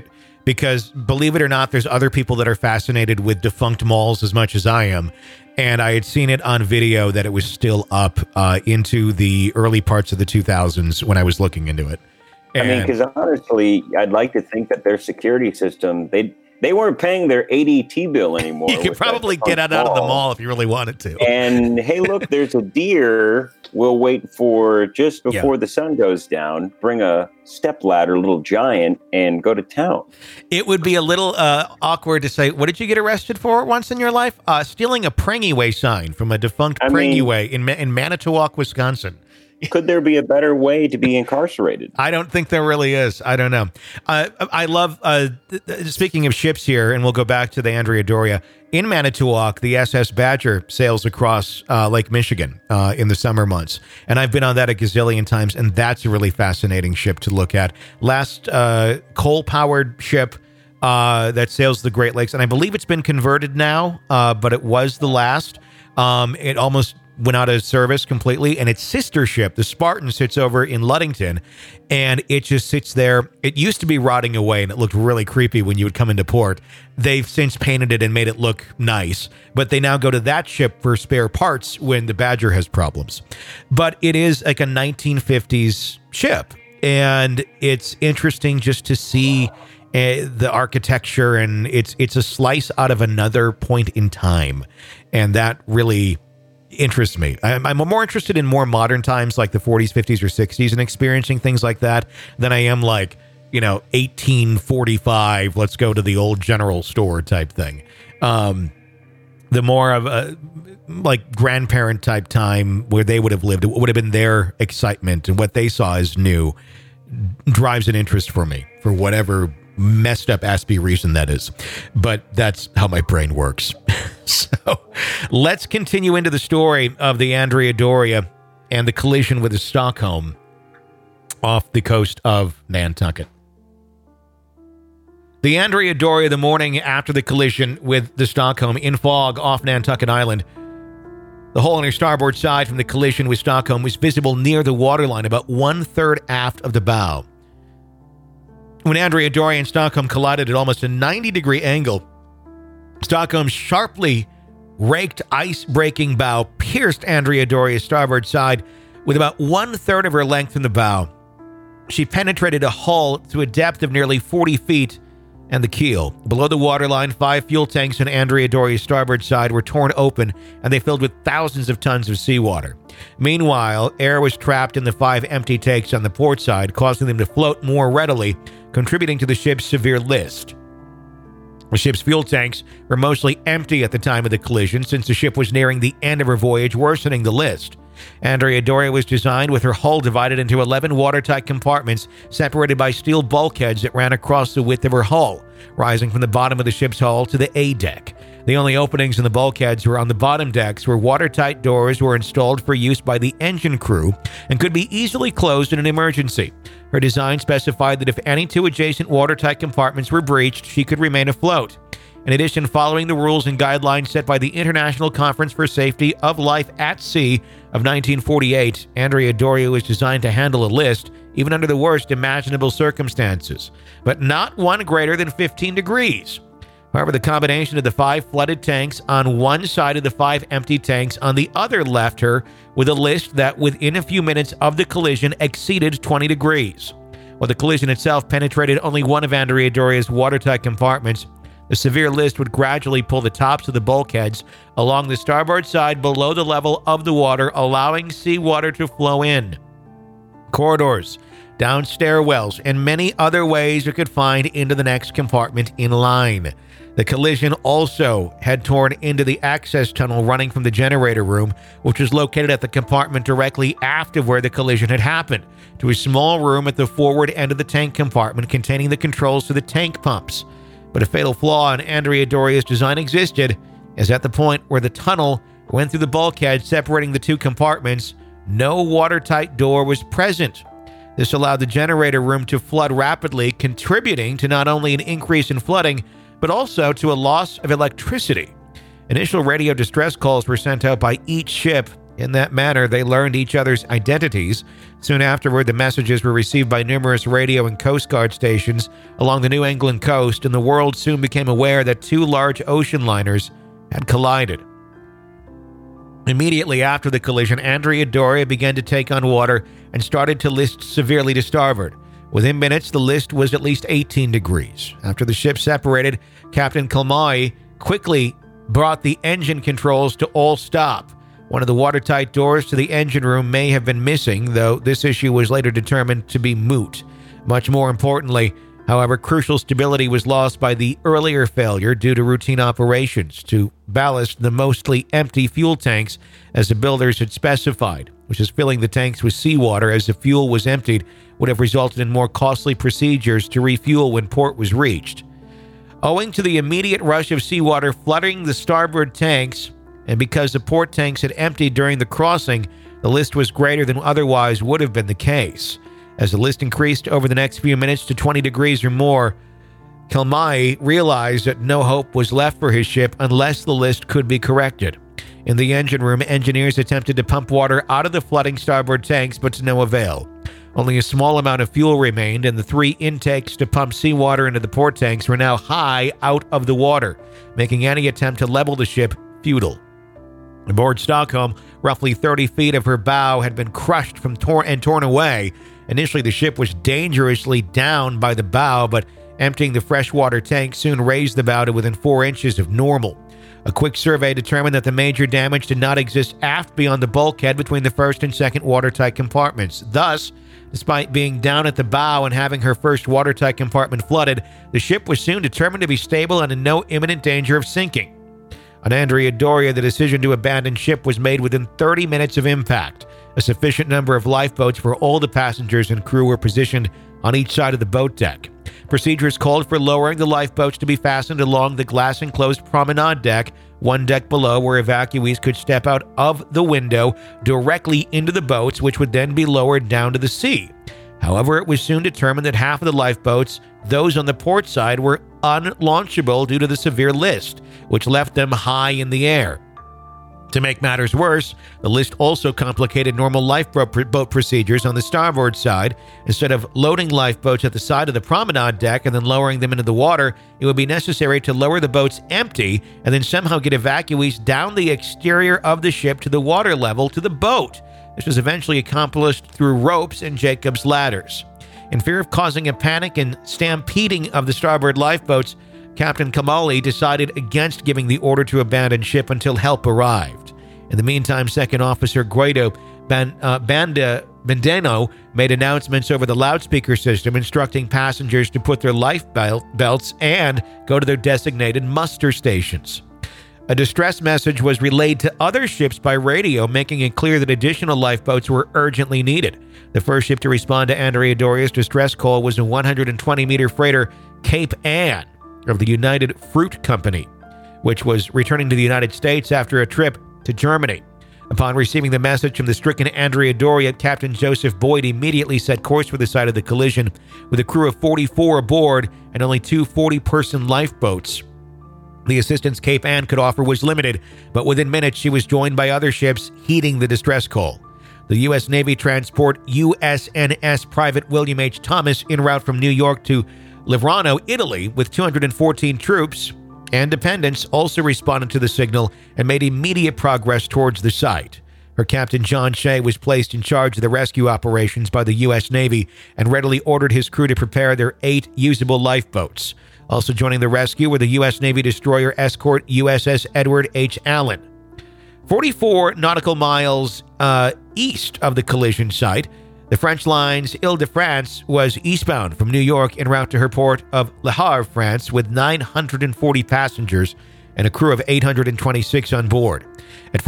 because believe it or not, there's other people that are fascinated with defunct malls as much as I am. And I had seen it on video that it was still up into the early parts of the 2000s when I was looking into it. And, I mean, because honestly, I'd like to think that their security system, they weren't paying their ADT bill anymore. You could probably get out of the mall if you really wanted to. And hey, look, there's a deer. We'll wait for just before the sun goes down, bring a stepladder, little giant, and go to town. It would be a little awkward to say, what did you get arrested for once in your life? Stealing a Prangieway sign from a defunct Prangieway in Manitowoc, Wisconsin. Could there be a better way to be incarcerated? I don't think there really is. I don't know. I love, speaking of ships here, and we'll go back to the Andrea Doria. In Manitowoc, the SS Badger sails across Lake Michigan in the summer months. And I've been on that a gazillion times, and that's a really fascinating ship to look at. Last coal-powered ship that sails the Great Lakes, and I believe it's been converted now, but it was the last. It almost went out of service completely, and its sister ship, the Spartan, sits over in Ludington, and it just sits there. It used to be rotting away, and it looked really creepy when you would come into port. They've since painted it and made it look nice, but they now go to that ship for spare parts when the Badger has problems. But it is like a 1950s ship, and it's interesting just to see the architecture, and it's a slice out of another point in time, and that really interests me. I'm more interested in more modern times like the 40s, 50s, or 60s and experiencing things like that than I am like, 1845, let's go to the old general store type thing. The more of a like grandparent type time where they would have lived, it would have been their excitement, and what they saw as new drives an interest for me for whatever messed up Aspie reason that is. But that's how my brain works. So let's continue into the story of the Andrea Doria and the collision with the Stockholm off the coast of Nantucket. The Andrea Doria, the morning after the collision with the Stockholm in fog off Nantucket Island. The hole on her starboard side from the collision with Stockholm was visible near the waterline, about 1/3 aft of the bow. When Andrea Doria and Stockholm collided at almost a 90-degree angle, Stockholm's sharply raked ice-breaking bow pierced Andrea Doria's starboard side with about 1/3 of her length in the bow. She penetrated a hull to a depth of nearly 40 feet and the keel. Below the waterline, 5 fuel tanks on Andrea Doria's starboard side were torn open, and they filled with thousands of tons of seawater. Meanwhile, air was trapped in the 5 empty tanks on the port side, causing them to float more readily, contributing to the ship's severe list. The ship's fuel tanks were mostly empty at the time of the collision, since the ship was nearing the end of her voyage, worsening the list. Andrea Doria was designed with her hull divided into 11 watertight compartments separated by steel bulkheads that ran across the width of her hull, rising from the bottom of the ship's hull to the A deck. The only openings in the bulkheads were on the bottom decks, where watertight doors were installed for use by the engine crew and could be easily closed in an emergency. Her design specified that if any 2 adjacent watertight compartments were breached, she could remain afloat. In addition, following the rules and guidelines set by the International Conference for Safety of Life at Sea of 1948, Andrea Doria was designed to handle a list, even under the worst imaginable circumstances, but not one greater than 15 degrees. However, the combination of the 5 flooded tanks on one side of the 5 empty tanks on the other left her with a list that within a few minutes of the collision exceeded 20 degrees. While the collision itself penetrated only one of Andrea Doria's watertight compartments, the severe list would gradually pull the tops of the bulkheads along the starboard side below the level of the water, allowing seawater to flow in. Corridors, down stairwells, and many other ways you could find into the next compartment in line. The collision also had torn into the access tunnel running from the generator room, which was located at the compartment directly aft of where the collision had happened, to a small room at the forward end of the tank compartment containing the controls to the tank pumps. But a fatal flaw in Andrea Doria's design existed, as at the point where the tunnel went through the bulkhead separating the 2 compartments, no watertight door was present. This allowed the generator room to flood rapidly, contributing to not only an increase in flooding, but also to a loss of electricity. Initial radio distress calls were sent out by each ship In that manner, they learned each other's identities. Soon afterward, the messages were received by numerous radio and Coast Guard stations along the New England coast, and the world soon became aware that two large ocean liners had collided. Immediately after the collision, Andrea Doria began to take on water and started to list severely to starboard. Within minutes, the list was at least 18 degrees. After the ship separated, Captain Kilmai quickly brought the engine controls to all stop. One of the watertight doors to the engine room may have been missing, though this issue was later determined to be moot. Much more importantly, however, crucial stability was lost by the earlier failure due to routine operations to ballast the mostly empty fuel tanks as the builders had specified, which is filling the tanks with seawater as the fuel was emptied would have resulted in more costly procedures to refuel when port was reached. Owing to the immediate rush of seawater flooding the starboard tanks, and because the port tanks had emptied during the crossing, the list was greater than otherwise would have been the case. As the list increased over the next few minutes to 20 degrees or more, Kilmai realized that no hope was left for his ship unless the list could be corrected. In the engine room, engineers attempted to pump water out of the flooding starboard tanks, but to no avail. Only a small amount of fuel remained, and the three intakes to pump seawater into the port tanks were now high out of the water, making any attempt to level the ship futile. Aboard Stockholm, roughly 30 feet of her bow had been crushed and torn away. Initially, the ship was dangerously down by the bow, but emptying the freshwater tank soon raised the bow to within 4 inches of normal. A quick survey determined that the major damage did not exist aft beyond the bulkhead between the first and second watertight compartments. Thus, despite being down at the bow and having her first watertight compartment flooded, the ship was soon determined to be stable and in no imminent danger of sinking. On Andrea Doria, the decision to abandon ship was made within 30 minutes of impact. A sufficient number of lifeboats for all the passengers and crew were positioned on each side of the boat deck. Procedures called for lowering the lifeboats to be fastened along the glass-enclosed promenade deck, one deck below where evacuees could step out of the window directly into the boats, which would then be lowered down to the sea. However, it was soon determined that half of the lifeboats, those on the port side, were unlaunchable due to the severe list, which left them high in the air. To make matters worse, the list also complicated normal lifeboat procedures on the starboard side. Instead of loading lifeboats at the side of the promenade deck and then lowering them into the water, it would be necessary to lower the boats empty and then somehow get evacuees down the exterior of the ship to the water level to the boat. This was eventually accomplished through ropes and Jacob's ladders. In fear of causing a panic and stampeding of the starboard lifeboats, Captain Kamali decided against giving the order to abandon ship until help arrived. In the meantime, Second Officer Guido Bandeno made announcements over the loudspeaker system instructing passengers to put their life belts and go to their designated muster stations. A distress message was relayed to other ships by radio, making it clear that additional lifeboats were urgently needed. The first ship to respond to Andrea Doria's distress call was a 120-meter freighter Cape Ann of the United Fruit Company, which was returning to the United States after a trip to Germany. Upon receiving the message from the stricken Andrea Doria, Captain Joseph Boyd immediately set course for the site of the collision with a crew of 44 aboard and only two 40-person lifeboats. The assistance Cape Ann could offer was limited, but within minutes she was joined by other ships heeding the distress call. The U.S. Navy transport USNS Private William H. Thomas en route from New York to Livorno, Italy, with 214 troops and dependents, also responded to the signal and made immediate progress towards the site. Her captain, John Shea, was placed in charge of the rescue operations by the U.S. Navy and readily ordered his crew to prepare their 8 usable lifeboats. Also joining the rescue were the U.S. Navy destroyer escort USS Edward H. Allen. 44 nautical miles east of the collision site, the French line's Ile-de-France was eastbound from New York en route to her port of Le Havre, France, with 940 passengers and a crew of 826 on board. At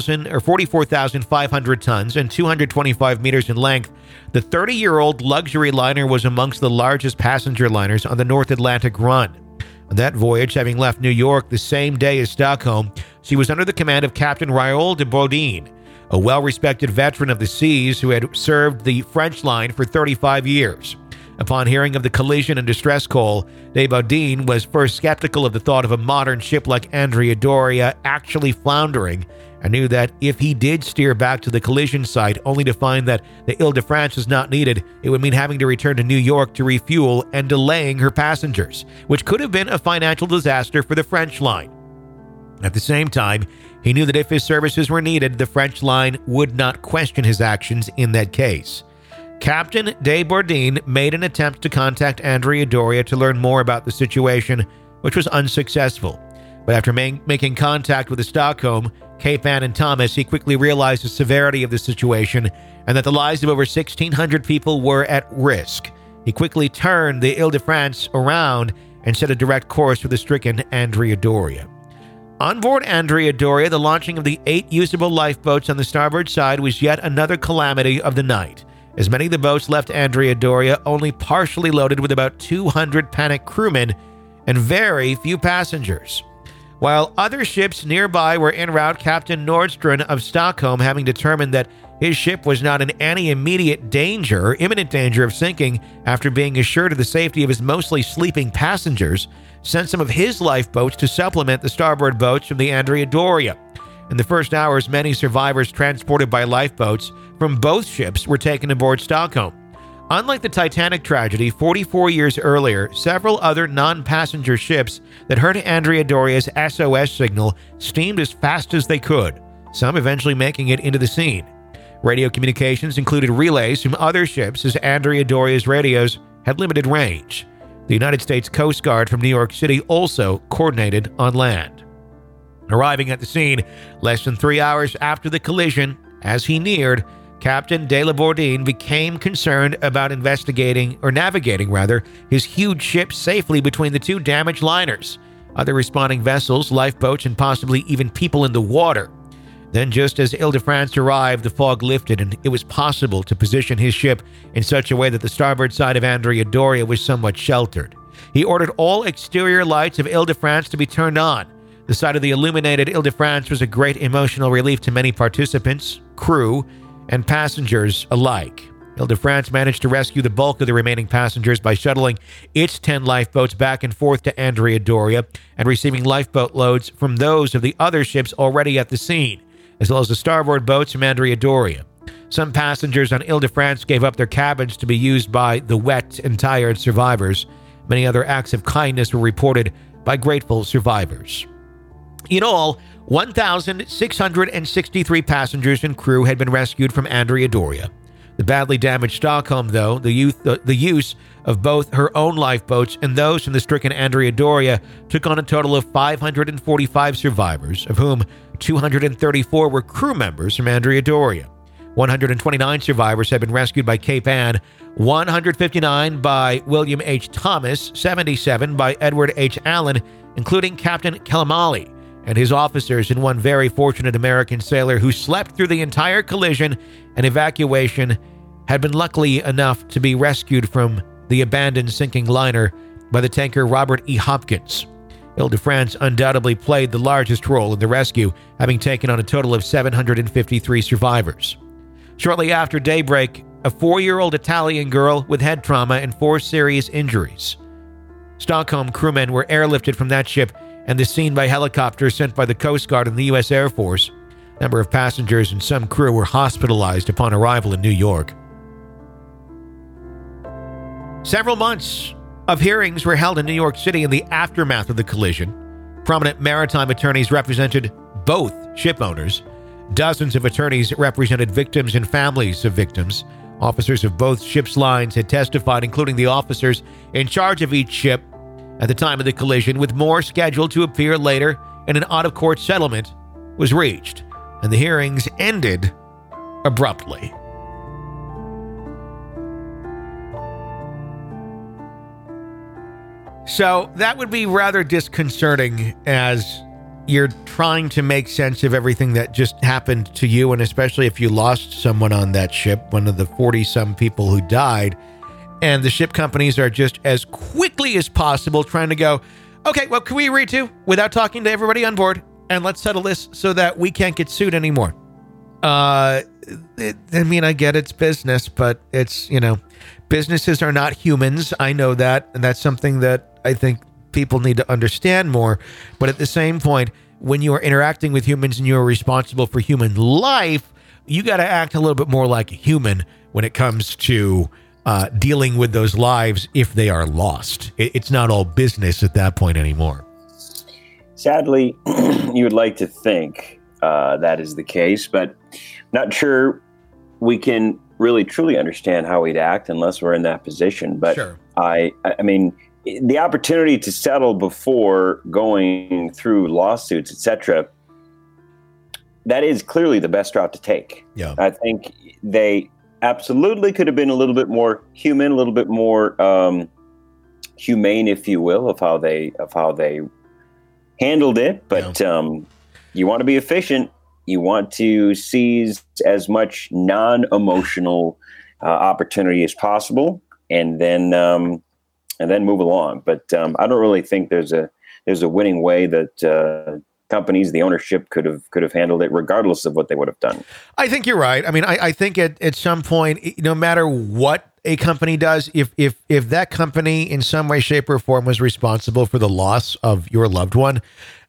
44,500 tons and 225 meters in length, the 30-year-old luxury liner was amongst the largest passenger liners on the North Atlantic run. On that voyage, having left New York the same day as Stockholm, she was under the command of Captain Raoul de Bodin, a well-respected veteran of the seas who had served the French line for 35 years. Upon hearing of the collision and distress call, de Bodin was first skeptical of the thought of a modern ship like Andrea Doria actually floundering, and knew that if he did steer back to the collision site only to find that the Ile-de-France was not needed, it would mean having to return to New York to refuel and delaying her passengers, which could have been a financial disaster for the French line. At the same time, he knew that if his services were needed, the French line would not question his actions in that case. Captain de Bourdin made an attempt to contact Andrea Doria to learn more about the situation, which was unsuccessful. But after making contact with the Stockholm, Cape Ann, and Thomas, he quickly realized the severity of the situation and that the lives of over 1,600 people were at risk. He quickly turned the Ile-de-France around and set a direct course for the stricken Andrea Doria. On board Andrea Doria, the launching of the 8 usable lifeboats on the starboard side was yet another calamity of the night, as many of the boats left Andrea Doria only partially loaded with about 200 panicked crewmen and very few passengers. While other ships nearby were en route, Captain Nordström of Stockholm, having determined that his ship was not in any imminent danger of sinking after being assured of the safety of his mostly sleeping passengers, sent some of his lifeboats to supplement the starboard boats from the Andrea Doria. In the first hours, many survivors transported by lifeboats from both ships were taken aboard Stockholm. Unlike the Titanic tragedy 44 years earlier, several other non-passenger ships that heard Andrea Doria's SOS signal steamed as fast as they could, some eventually making it into the scene. Radio communications included relays from other ships as Andrea Doria's radios had limited range. The United States Coast Guard from New York City also coordinated on land. Arriving at the scene less than 3 hours after the collision, as he neared, Captain de la Bourdin became concerned about navigating his huge ship safely between the 2 damaged liners, other responding vessels, lifeboats, and possibly even people in the water. Then, just as Ile-de-France arrived, the fog lifted, and it was possible to position his ship in such a way that the starboard side of Andrea Doria was somewhat sheltered. He ordered all exterior lights of Ile-de-France to be turned on. The sight of the illuminated Ile-de-France was a great emotional relief to many participants, crew, and passengers alike. Ile-de-France managed to rescue the bulk of the remaining passengers by shuttling its 10 lifeboats back and forth to Andrea Doria and receiving lifeboat loads from those of the other ships already at the scene, as well as the starboard boats from Andrea Doria. Some passengers on Ile-de-France gave up their cabins to be used by the wet and tired survivors. Many other acts of kindness were reported by grateful survivors. In all, 1,663 passengers and crew had been rescued from Andrea Doria. The badly damaged Stockholm, though, the use of both her own lifeboats and those from the stricken Andrea Doria took on a total of 545 survivors, of whom 234 were crew members from Andrea Doria. 129 survivors had been rescued by Cape Ann, 159 by William H. Thomas, 77 by Edward H. Allen, including Captain Kalamali and his officers, and one very fortunate American sailor who slept through the entire collision and evacuation had been lucky enough to be rescued from the abandoned sinking liner by the tanker Robert E. Hopkins. Ile-de-France undoubtedly played the largest role in the rescue, having taken on a total of 753 survivors. Shortly after daybreak, a 4-year-old Italian girl with head trauma and 4 serious injuries. Stockholm crewmen were airlifted from that ship and the scene by helicopter sent by the Coast Guard and the U.S. Air Force. A number of passengers and some crew were hospitalized upon arrival in New York. Several months of hearings were held in New York City in the aftermath of the collision. Prominent maritime attorneys represented both ship owners. Dozens of attorneys represented victims and families of victims. Officers of both ships' lines had testified, including the officers in charge of each ship at the time of the collision, with more scheduled to appear later, and an out-of-court settlement was reached, and the hearings ended abruptly. So that would be rather disconcerting as you're trying to make sense of everything that just happened to you, and especially if you lost someone on that ship, one of the 40-some people who died, and the ship companies are just as quickly as possible trying to go, okay, what can we agree to without talking to everybody on board, and let's settle this so that we can't get sued anymore. I get it's business, but it's, businesses are not humans. I know that, and that's something that I think people need to understand more. But at the same point, when you are interacting with humans and you are responsible for human life, you got to act a little bit more like a human when it comes to dealing with those lives if they are lost. It's not all business at that point anymore. Sadly, you would like to think that is the case, but not sure we can really truly understand how we'd act unless we're in that position. But sure. I mean, the opportunity to settle before going through lawsuits, etc., that is clearly the best route to take. Yeah. I think they absolutely could have been a little bit more human, a little bit more humane, if you will, of how they handled it. But you want to be efficient. You want to seize as much non-emotional opportunity as possible, and then move along. But I don't really think there's a winning way that companies, the ownership could have handled it, regardless of what they would have done. I think you're right. I mean, I think at some point, no matter what a company does, if that company in some way, shape, or form was responsible for the loss of your loved one,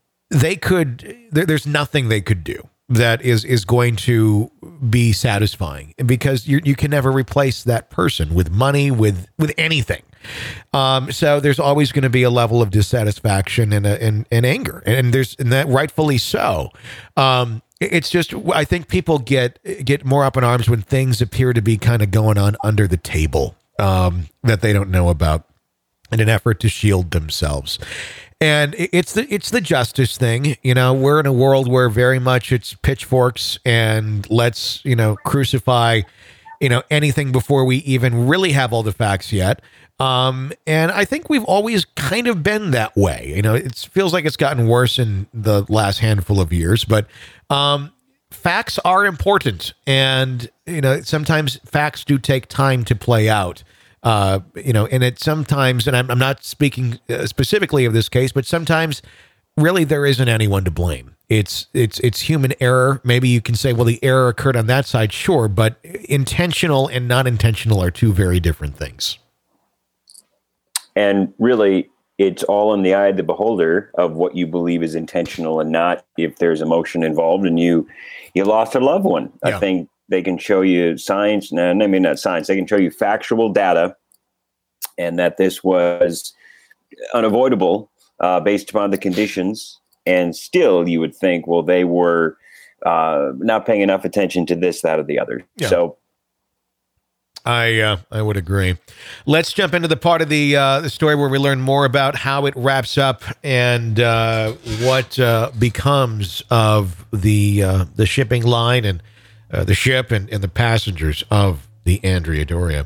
there's nothing they could do that is going to be satisfying, because you can never replace that person with money, with anything. So there's always going to be a level of dissatisfaction and anger, and that rightfully so. It's just, I think people get more up in arms when things appear to be kind of going on under the table that they don't know about, in an effort to shield themselves. And it's the justice thing. We're in a world where very much it's pitchforks and let's, crucify, anything before we even really have all the facts yet. And I think we've always kind of been that way. It feels like it's gotten worse in the last handful of years, but facts are important. And, sometimes facts do take time to play out. And it sometimes, and I'm not speaking specifically of this case, but sometimes really there isn't anyone to blame. It's human error. Maybe you can say, well, the error occurred on that side. Sure. But intentional and not intentional are two very different things. And really, it's all in the eye of the beholder of what you believe is intentional and not. If there's emotion involved and you lost a loved one, yeah. I think they can show you science, not science, they can show you factual data, and that this was unavoidable based upon the conditions. And still you would think, well, they were not paying enough attention to this, that, or the other. Yeah. So I would agree. Let's jump into the part of the story where we learn more about how it wraps up and what becomes of the shipping line and the ship and the passengers of the Andrea Doria.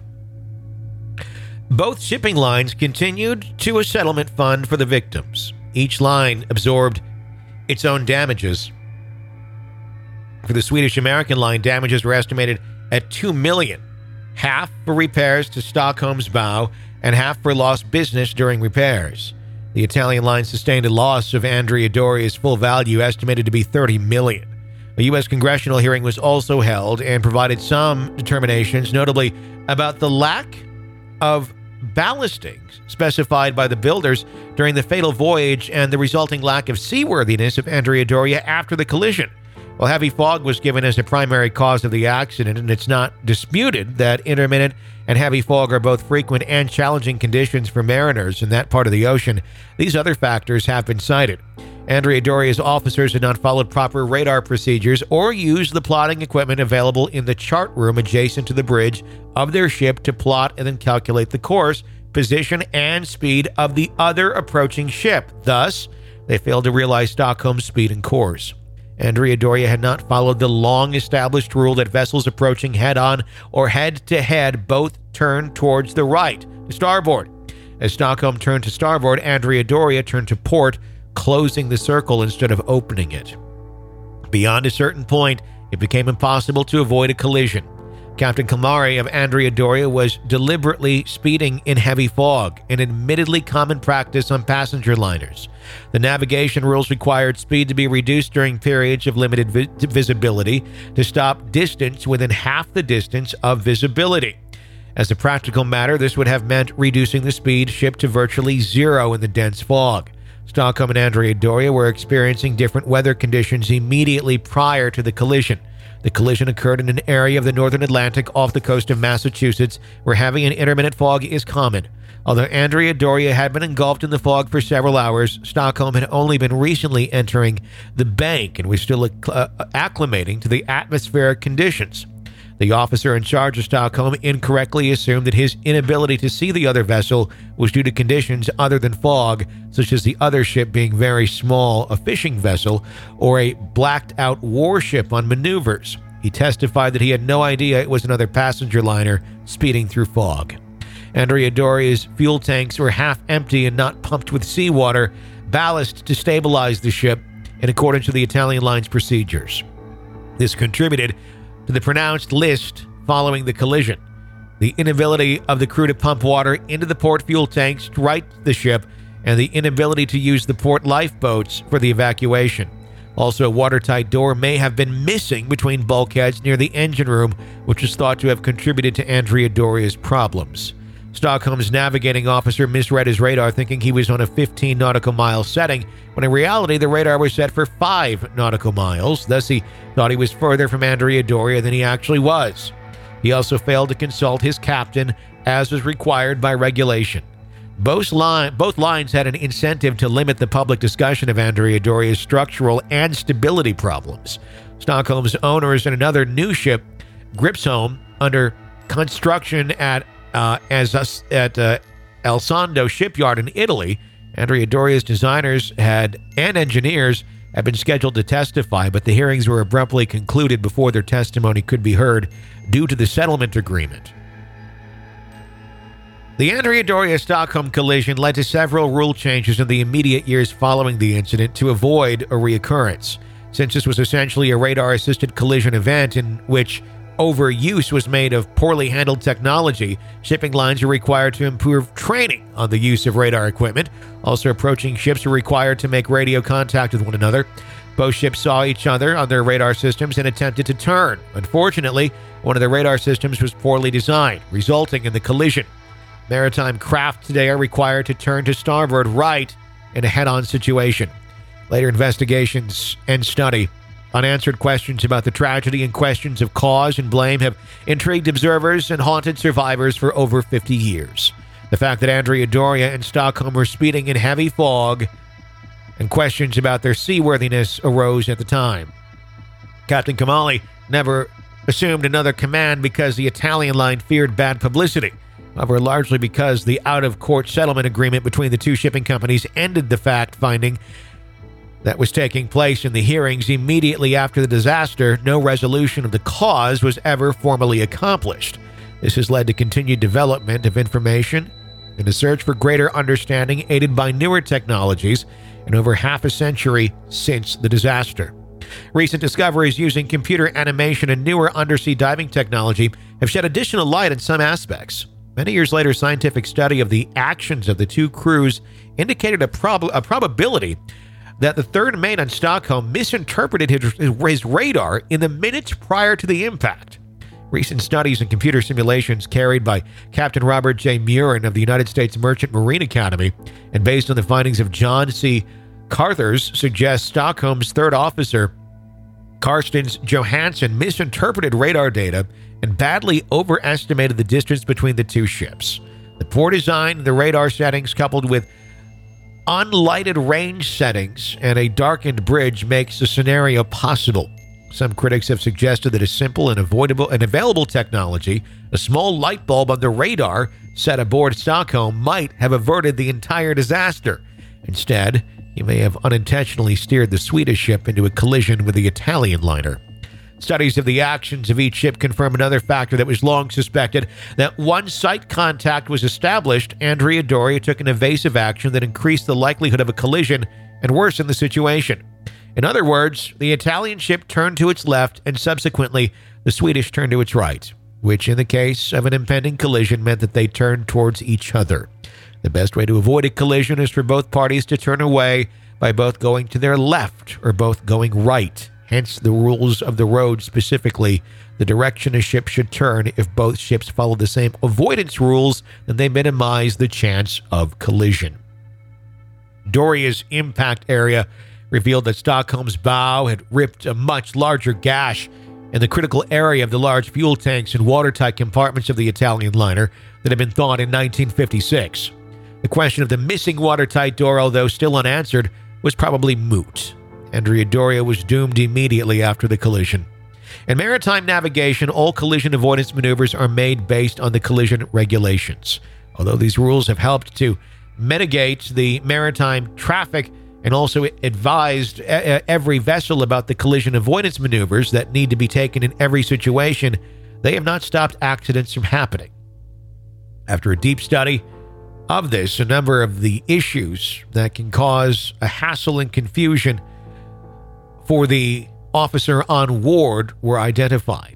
Both shipping lines continued to a settlement fund for the victims. Each line absorbed its own damages. For the Swedish-American line, damages were estimated at $2 million, half for repairs to Stockholm's bow and half for lost business during repairs. The Italian line sustained a loss of Andrea Doria's full value, estimated to be $30 million. A U.S. congressional hearing was also held and provided some determinations, notably about the lack of ballasting specified by the builders during the fatal voyage and the resulting lack of seaworthiness of Andrea Doria after the collision. While heavy fog was given as the primary cause of the accident, and it's not disputed that intermittent and heavy fog are both frequent and challenging conditions for mariners in that part of the ocean, these other factors have been cited. Andrea Doria's officers had not followed proper radar procedures or used the plotting equipment available in the chart room adjacent to the bridge of their ship to plot and then calculate the course, position, and speed of the other approaching ship. Thus, they failed to realize Stockholm's speed and course. Andrea Doria had not followed the long-established rule that vessels approaching head-on or head-to-head both turn towards the right, to starboard. As Stockholm turned to starboard, Andrea Doria turned to port, closing the circle instead of opening it. Beyond a certain point, it became impossible to avoid a collision. Captain Kamari of Andrea Doria was deliberately speeding in heavy fog, an admittedly common practice on passenger liners. The navigation rules required speed to be reduced during periods of limited visibility to stop distance within half the distance of visibility. As a practical matter, this would have meant reducing the speed ship to virtually zero in the dense fog. Stockholm and Andrea Doria were experiencing different weather conditions immediately prior to the collision. The collision occurred in an area of the northern Atlantic off the coast of Massachusetts, where heavy and intermittent fog is common. Although Andrea Doria had been engulfed in the fog for several hours, Stockholm had only been recently entering the bank and was still acclimating to the atmospheric conditions. The officer in charge of Stockholm incorrectly assumed that his inability to see the other vessel was due to conditions other than fog, such as the other ship being very small, a fishing vessel, or a blacked-out warship on maneuvers. He testified that he had no idea it was another passenger liner speeding through fog. Andrea Doria's fuel tanks were half empty and not pumped with seawater, ballast to stabilize the ship in accordance with the Italian line's procedures. This contributed to the pronounced list following the collision. The inability of the crew to pump water into the port fuel tanks to right the ship, and the inability to use the port lifeboats for the evacuation. Also, a watertight door may have been missing between bulkheads near the engine room, which is thought to have contributed to Andrea Doria's problems. Stockholm's navigating officer misread his radar, thinking he was on a 15 nautical mile setting, when in reality the radar was set for 5 nautical miles. Thus, he thought he was further from Andrea Doria than he actually was. He also failed to consult his captain, as was required by regulation. Both lines had an incentive to limit the public discussion of Andrea Doria's structural and stability problems. Stockholm's owners and another new ship, Gripsholm, under construction at El Sando shipyard in Italy. Andrea Doria's designers and engineers had been scheduled to testify, but the hearings were abruptly concluded before their testimony could be heard due to the settlement agreement. The Andrea Doria-Stockholm collision led to several rule changes in the immediate years following the incident to avoid a reoccurrence. Since this was essentially a radar-assisted collision event in which overuse was made of poorly handled technology, shipping lines are required to improve training on the use of radar equipment. Also, approaching ships are required to make radio contact with one another. Both ships saw each other on their radar systems and attempted to turn. Unfortunately, one of the radar systems was poorly designed, resulting in the collision. Maritime craft today are required to turn to starboard right in a head-on situation. Later investigations and study, unanswered questions about the tragedy and questions of cause and blame have intrigued observers and haunted survivors for over 50 years. The fact that Andrea Doria and Stockholm were speeding in heavy fog and questions about their seaworthiness arose at the time. Captain Kamali never assumed another command because the Italian line feared bad publicity. However, largely because the out-of-court settlement agreement between the two shipping companies ended the fact-finding that was taking place in the hearings immediately after the disaster, no resolution of the cause was ever formally accomplished. This has led to continued development of information and a search for greater understanding aided by newer technologies in over half a century since the disaster. Recent discoveries using computer animation and newer undersea diving technology have shed additional light on some aspects. Many years later, scientific study of the actions of the two crews indicated a probability that the third mate on Stockholm misinterpreted his radar in the minutes prior to the impact. Recent studies and computer simulations carried by Captain Robert J. Murin of the United States Merchant Marine Academy and based on the findings of John C. Carthers suggest Stockholm's third officer, Karstens Johansson, misinterpreted radar data and badly overestimated the distance between the two ships. The poor design of the radar settings, coupled with unlighted range settings and a darkened bridge, makes the scenario possible. Some critics have suggested that a simple and available technology, a small light bulb on the radar set aboard Stockholm, might have averted the entire disaster. Instead, he may have unintentionally steered the Swedish ship into a collision with the Italian liner. Studies of the actions of each ship confirm another factor that was long suspected, that once sight contact was established, Andrea Doria took an evasive action that increased the likelihood of a collision and worsened the situation. In other words, the Italian ship turned to its left and subsequently the Swedish turned to its right, which in the case of an impending collision meant that they turned towards each other. The best way to avoid a collision is for both parties to turn away by both going to their left or both going right. Hence the rules of the road, specifically the direction a ship should turn. If both ships follow the same avoidance rules, then they minimize the chance of collision. Doria's impact area revealed that Stockholm's bow had ripped a much larger gash in the critical area of the large fuel tanks and watertight compartments of the Italian liner that had been thawed in 1956. The question of the missing watertight door, although still unanswered, was probably moot. Andrea Doria was doomed immediately after the collision. In maritime navigation, all collision avoidance maneuvers are made based on the collision regulations. Although these rules have helped to mitigate the maritime traffic and also advised every vessel about the collision avoidance maneuvers that need to be taken in every situation, they have not stopped accidents from happening. After a deep study of this, a number of the issues that can cause a hassle and confusion for the officer on ward were identified.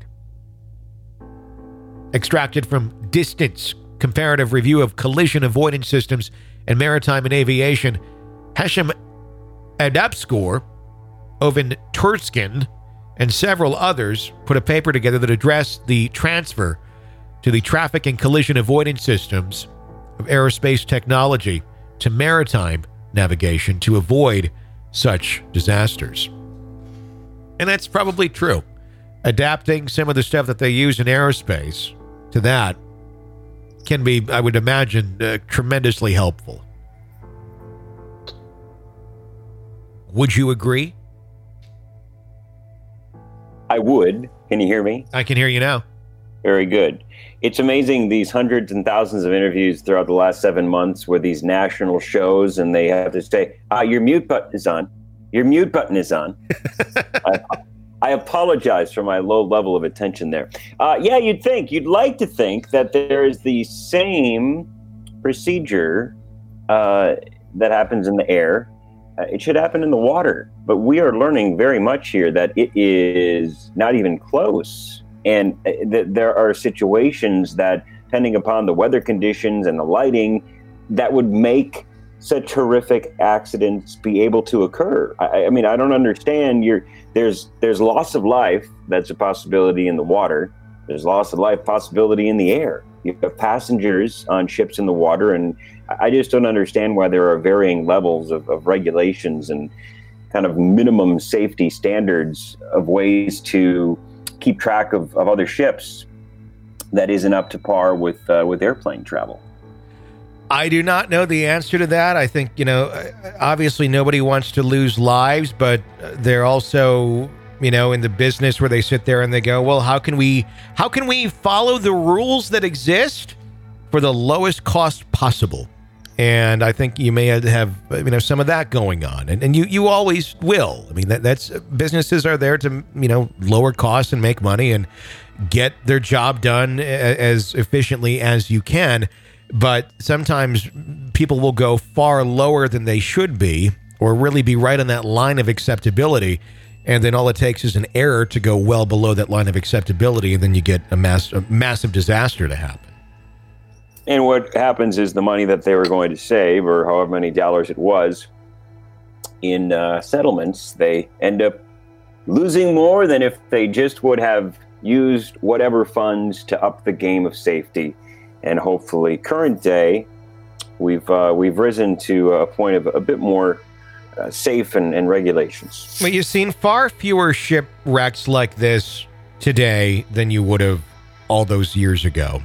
Extracted from Distance Comparative Review of Collision Avoidance Systems in Maritime and Aviation, Hesham Adapskor, Oven Turskin, and several others put a paper together that addressed the transfer to the traffic and collision avoidance systems of aerospace technology to maritime navigation to avoid such disasters. And that's probably true. Adapting some of the stuff that they use in aerospace to that can be, I would imagine, tremendously helpful. Would you agree? I would. Can you hear me? I can hear you now. Very good. It's amazing, these hundreds and thousands of interviews throughout the last 7 months with these national shows, and they have to say, your mute button is on. Your mute button is on. I apologize for my low level of attention there. You'd like to think that there is the same procedure that happens in the air. It should happen in the water. But we are learning very much here that it is not even close. And there are situations that, depending upon the weather conditions and the lighting, that would make such horrific accidents be able to occur. I mean, I don't understand. There's loss of life that's a possibility in the water. There's loss of life possibility in the air. You have passengers on ships in the water, and I just don't understand why there are varying levels of regulations and kind of minimum safety standards of ways to keep track of other ships that isn't up to par with airplane travel. I do not know the answer to that. I think, obviously nobody wants to lose lives, but they're also, in the business where they sit there and they go, well, how can we follow the rules that exist for the lowest cost possible? And I think you may have some of that going on, and you always will. I mean, that's businesses are there to lower costs and make money and get their job done as efficiently as you can. But sometimes people will go far lower than they should be, or really be right on that line of acceptability, and then all it takes is an error to go well below that line of acceptability, and then you get a massive disaster to happen. And what happens is the money that they were going to save, or however many dollars it was, in settlements, they end up losing more than if they just would have used whatever funds to up the game of safety. And hopefully, current day, we've risen to a point of a bit more safe and regulations. Well, you've seen far fewer shipwrecks like this today than you would have all those years ago.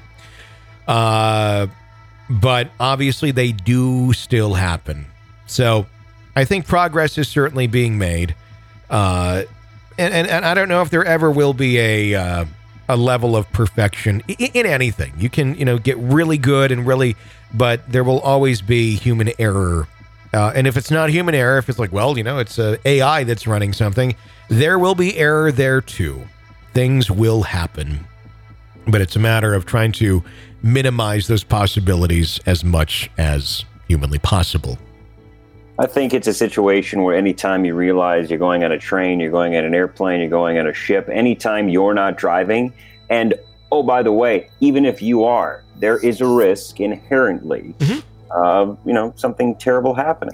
But obviously they do still happen. So I think progress is certainly being made. And I don't know if there ever will be a level of perfection in anything. You can, get really good but there will always be human error. And if it's not human error, if it's like, well, it's a AI that's running something, there will be error there too. Things will happen. But it's a matter of trying to minimize those possibilities as much as humanly possible. I think it's a situation where anytime you realize you're going on a train, you're going on an airplane, you're going on a ship, anytime you're not driving, and oh, by the way, even if you are, there is a risk inherently of, something terrible happening.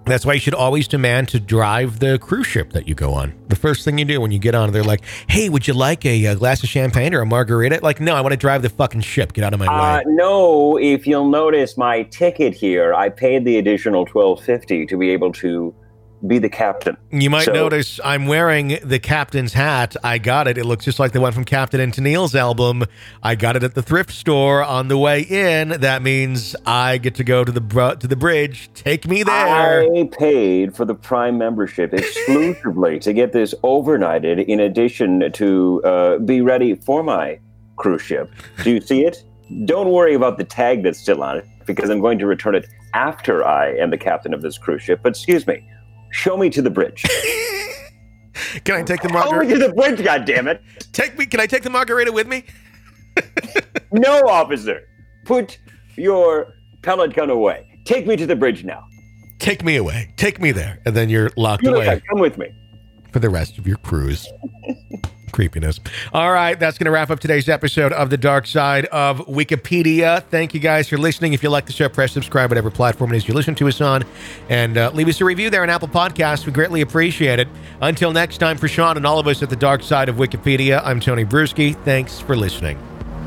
That's why you should always demand to drive the cruise ship that you go on. The first thing you do when you get on, they're like, hey, would you like a glass of champagne or a margarita? Like, no, I want to drive the fucking ship. Get out of my way. No, if you'll notice my ticket here, I paid the additional $12.50 to be able to be the captain. You might notice I'm wearing the captain's hat. I got it. It looks just like the one from Captain and Tennille's album. I got it at the thrift store on the way in. That means I get to go to the bridge. Take me there. I paid for the Prime membership exclusively to get this overnighted in addition to be ready for my cruise ship. Do you see it? Don't worry about the tag that's still on it because I'm going to return it after I am the captain of this cruise ship. But excuse me. Show me to the bridge. Can I take the margarita? Show me to the bridge, goddammit. Can I take the margarita with me? No, officer. Put your pellet gun away. Take me to the bridge now. Take me away. Take me there. And then you're locked away. Come with me. For the rest of your cruise. Creepiness. All right, that's going to wrap up today's episode of The Dark Side of Wikipedia. Thank you guys for listening. If you like the show, press subscribe, whatever platform it is you listen to us on, and leave us a review there on Apple Podcasts. We greatly appreciate it. Until next time, for Sean and all of us at The Dark Side of Wikipedia, I'm Tony Bruschi. Thanks for listening.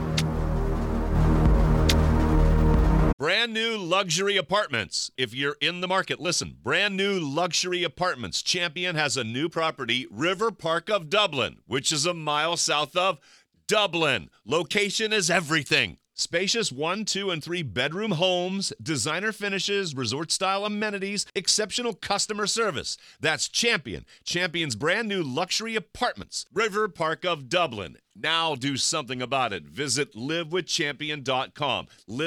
Brand new luxury apartments. If you're in the market, listen. Brand new luxury apartments. Champion has a new property, River Park of Dublin, which is a mile south of Dublin. Location is everything. Spacious 1, 2, and 3 bedroom homes, designer finishes, resort-style amenities, exceptional customer service. That's Champion. Champion's brand new luxury apartments, River Park of Dublin. Now do something about it. Visit livewithchampion.com.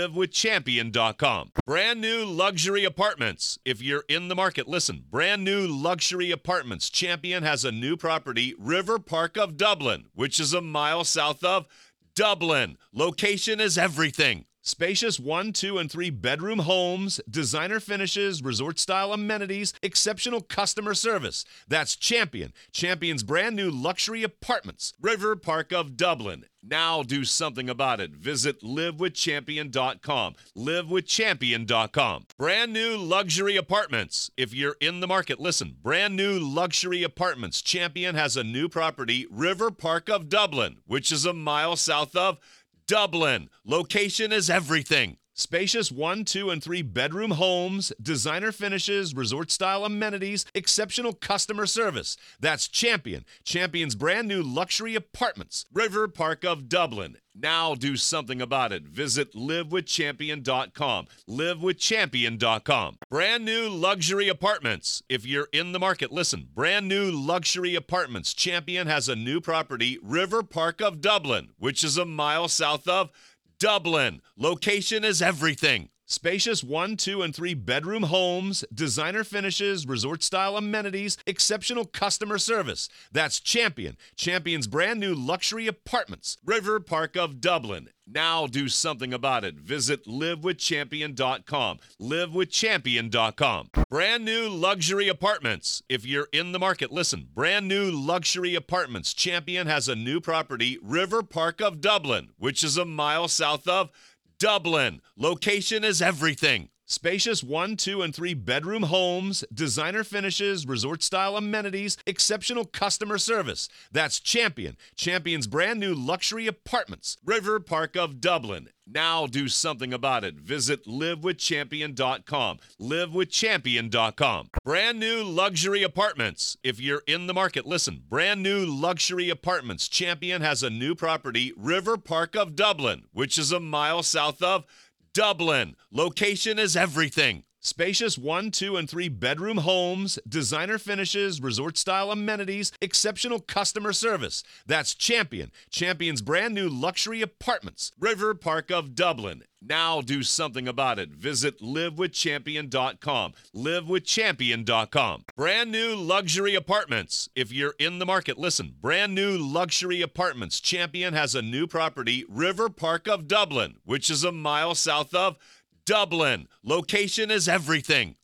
Livewithchampion.com. Brand new luxury apartments. If you're in the market, listen. Brand new luxury apartments. Champion has a new property, River Park of Dublin, which is a mile south of Dublin. Location is everything. Spacious 1, 2, and 3 bedroom homes, designer finishes, resort-style amenities, exceptional customer service. That's Champion. Champion's brand new luxury apartments, River Park of Dublin. Now do something about it. Visit livewithchampion.com. Livewithchampion.com. Brand new luxury apartments. If you're in the market, listen. Brand new luxury apartments. Champion has a new property, River Park of Dublin, which is a mile south of Dublin. Location is everything. Spacious 1, 2, and 3 bedroom homes, designer finishes, resort-style amenities, exceptional customer service. That's Champion. Champion's brand new luxury apartments, River Park of Dublin. Now do something about it. Visit livewithchampion.com. Livewithchampion.com. Brand new luxury apartments. If you're in the market, listen. Brand new luxury apartments. Champion has a new property, River Park of Dublin, which is a mile south of Dublin. Location is everything. Spacious 1, 2, and 3 bedroom homes, designer finishes, resort-style amenities, exceptional customer service. That's Champion. Champion's brand new luxury apartments, River Park of Dublin. Now do something about it. Visit livewithchampion.com. Livewithchampion.com. Brand new luxury apartments. If you're in the market, listen. Brand new luxury apartments. Champion has a new property, River Park of Dublin, which is a mile south of Dublin. Location is everything. Spacious 1, 2, and 3 bedroom homes, designer finishes, resort-style amenities, exceptional customer service. That's Champion. Champion's brand new luxury apartments, River Park of Dublin. Now do something about it. Visit livewithchampion.com. Livewithchampion.com. Brand new luxury apartments. If you're in the market, listen. Brand new luxury apartments. Champion has a new property, River Park of Dublin, which is a mile south of Dublin. Location is everything. Spacious 1, 2, and 3 bedroom homes, designer finishes, resort-style amenities, exceptional customer service. That's Champion. Champion's brand new luxury apartments, River Park of Dublin. Now do something about it. Visit livewithchampion.com. Livewithchampion.com. Brand new luxury apartments. If you're in the market, listen. Brand new luxury apartments. Champion has a new property, River Park of Dublin, which is a mile south of Dublin. Location is everything.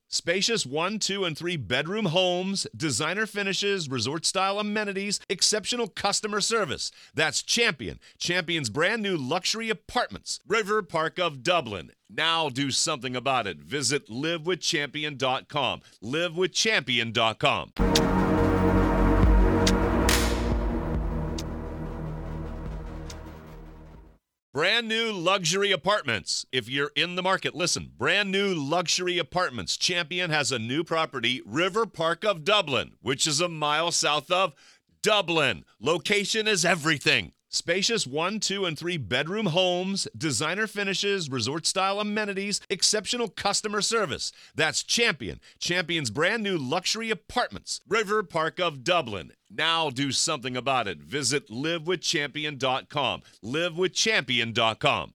Spacious 1, 2, and 3 bedroom homes, designer finishes, resort-style amenities, exceptional customer service. That's Champion. Champion's brand new luxury apartments. River Park of Dublin. Now do something about it. Visit livewithchampion.com. livewithchampion.com. Brand new luxury apartments. If you're in the market, listen. Brand new luxury apartments. Champion has a new property, River Park of Dublin, which is a mile south of Dublin. Location is everything. Spacious 1, 2, and 3 bedroom homes, designer finishes, resort-style amenities, exceptional customer service. That's Champion. Champion's brand new luxury apartments. River Park of Dublin. Now do something about it. Visit livewithchampion.com. livewithchampion.com.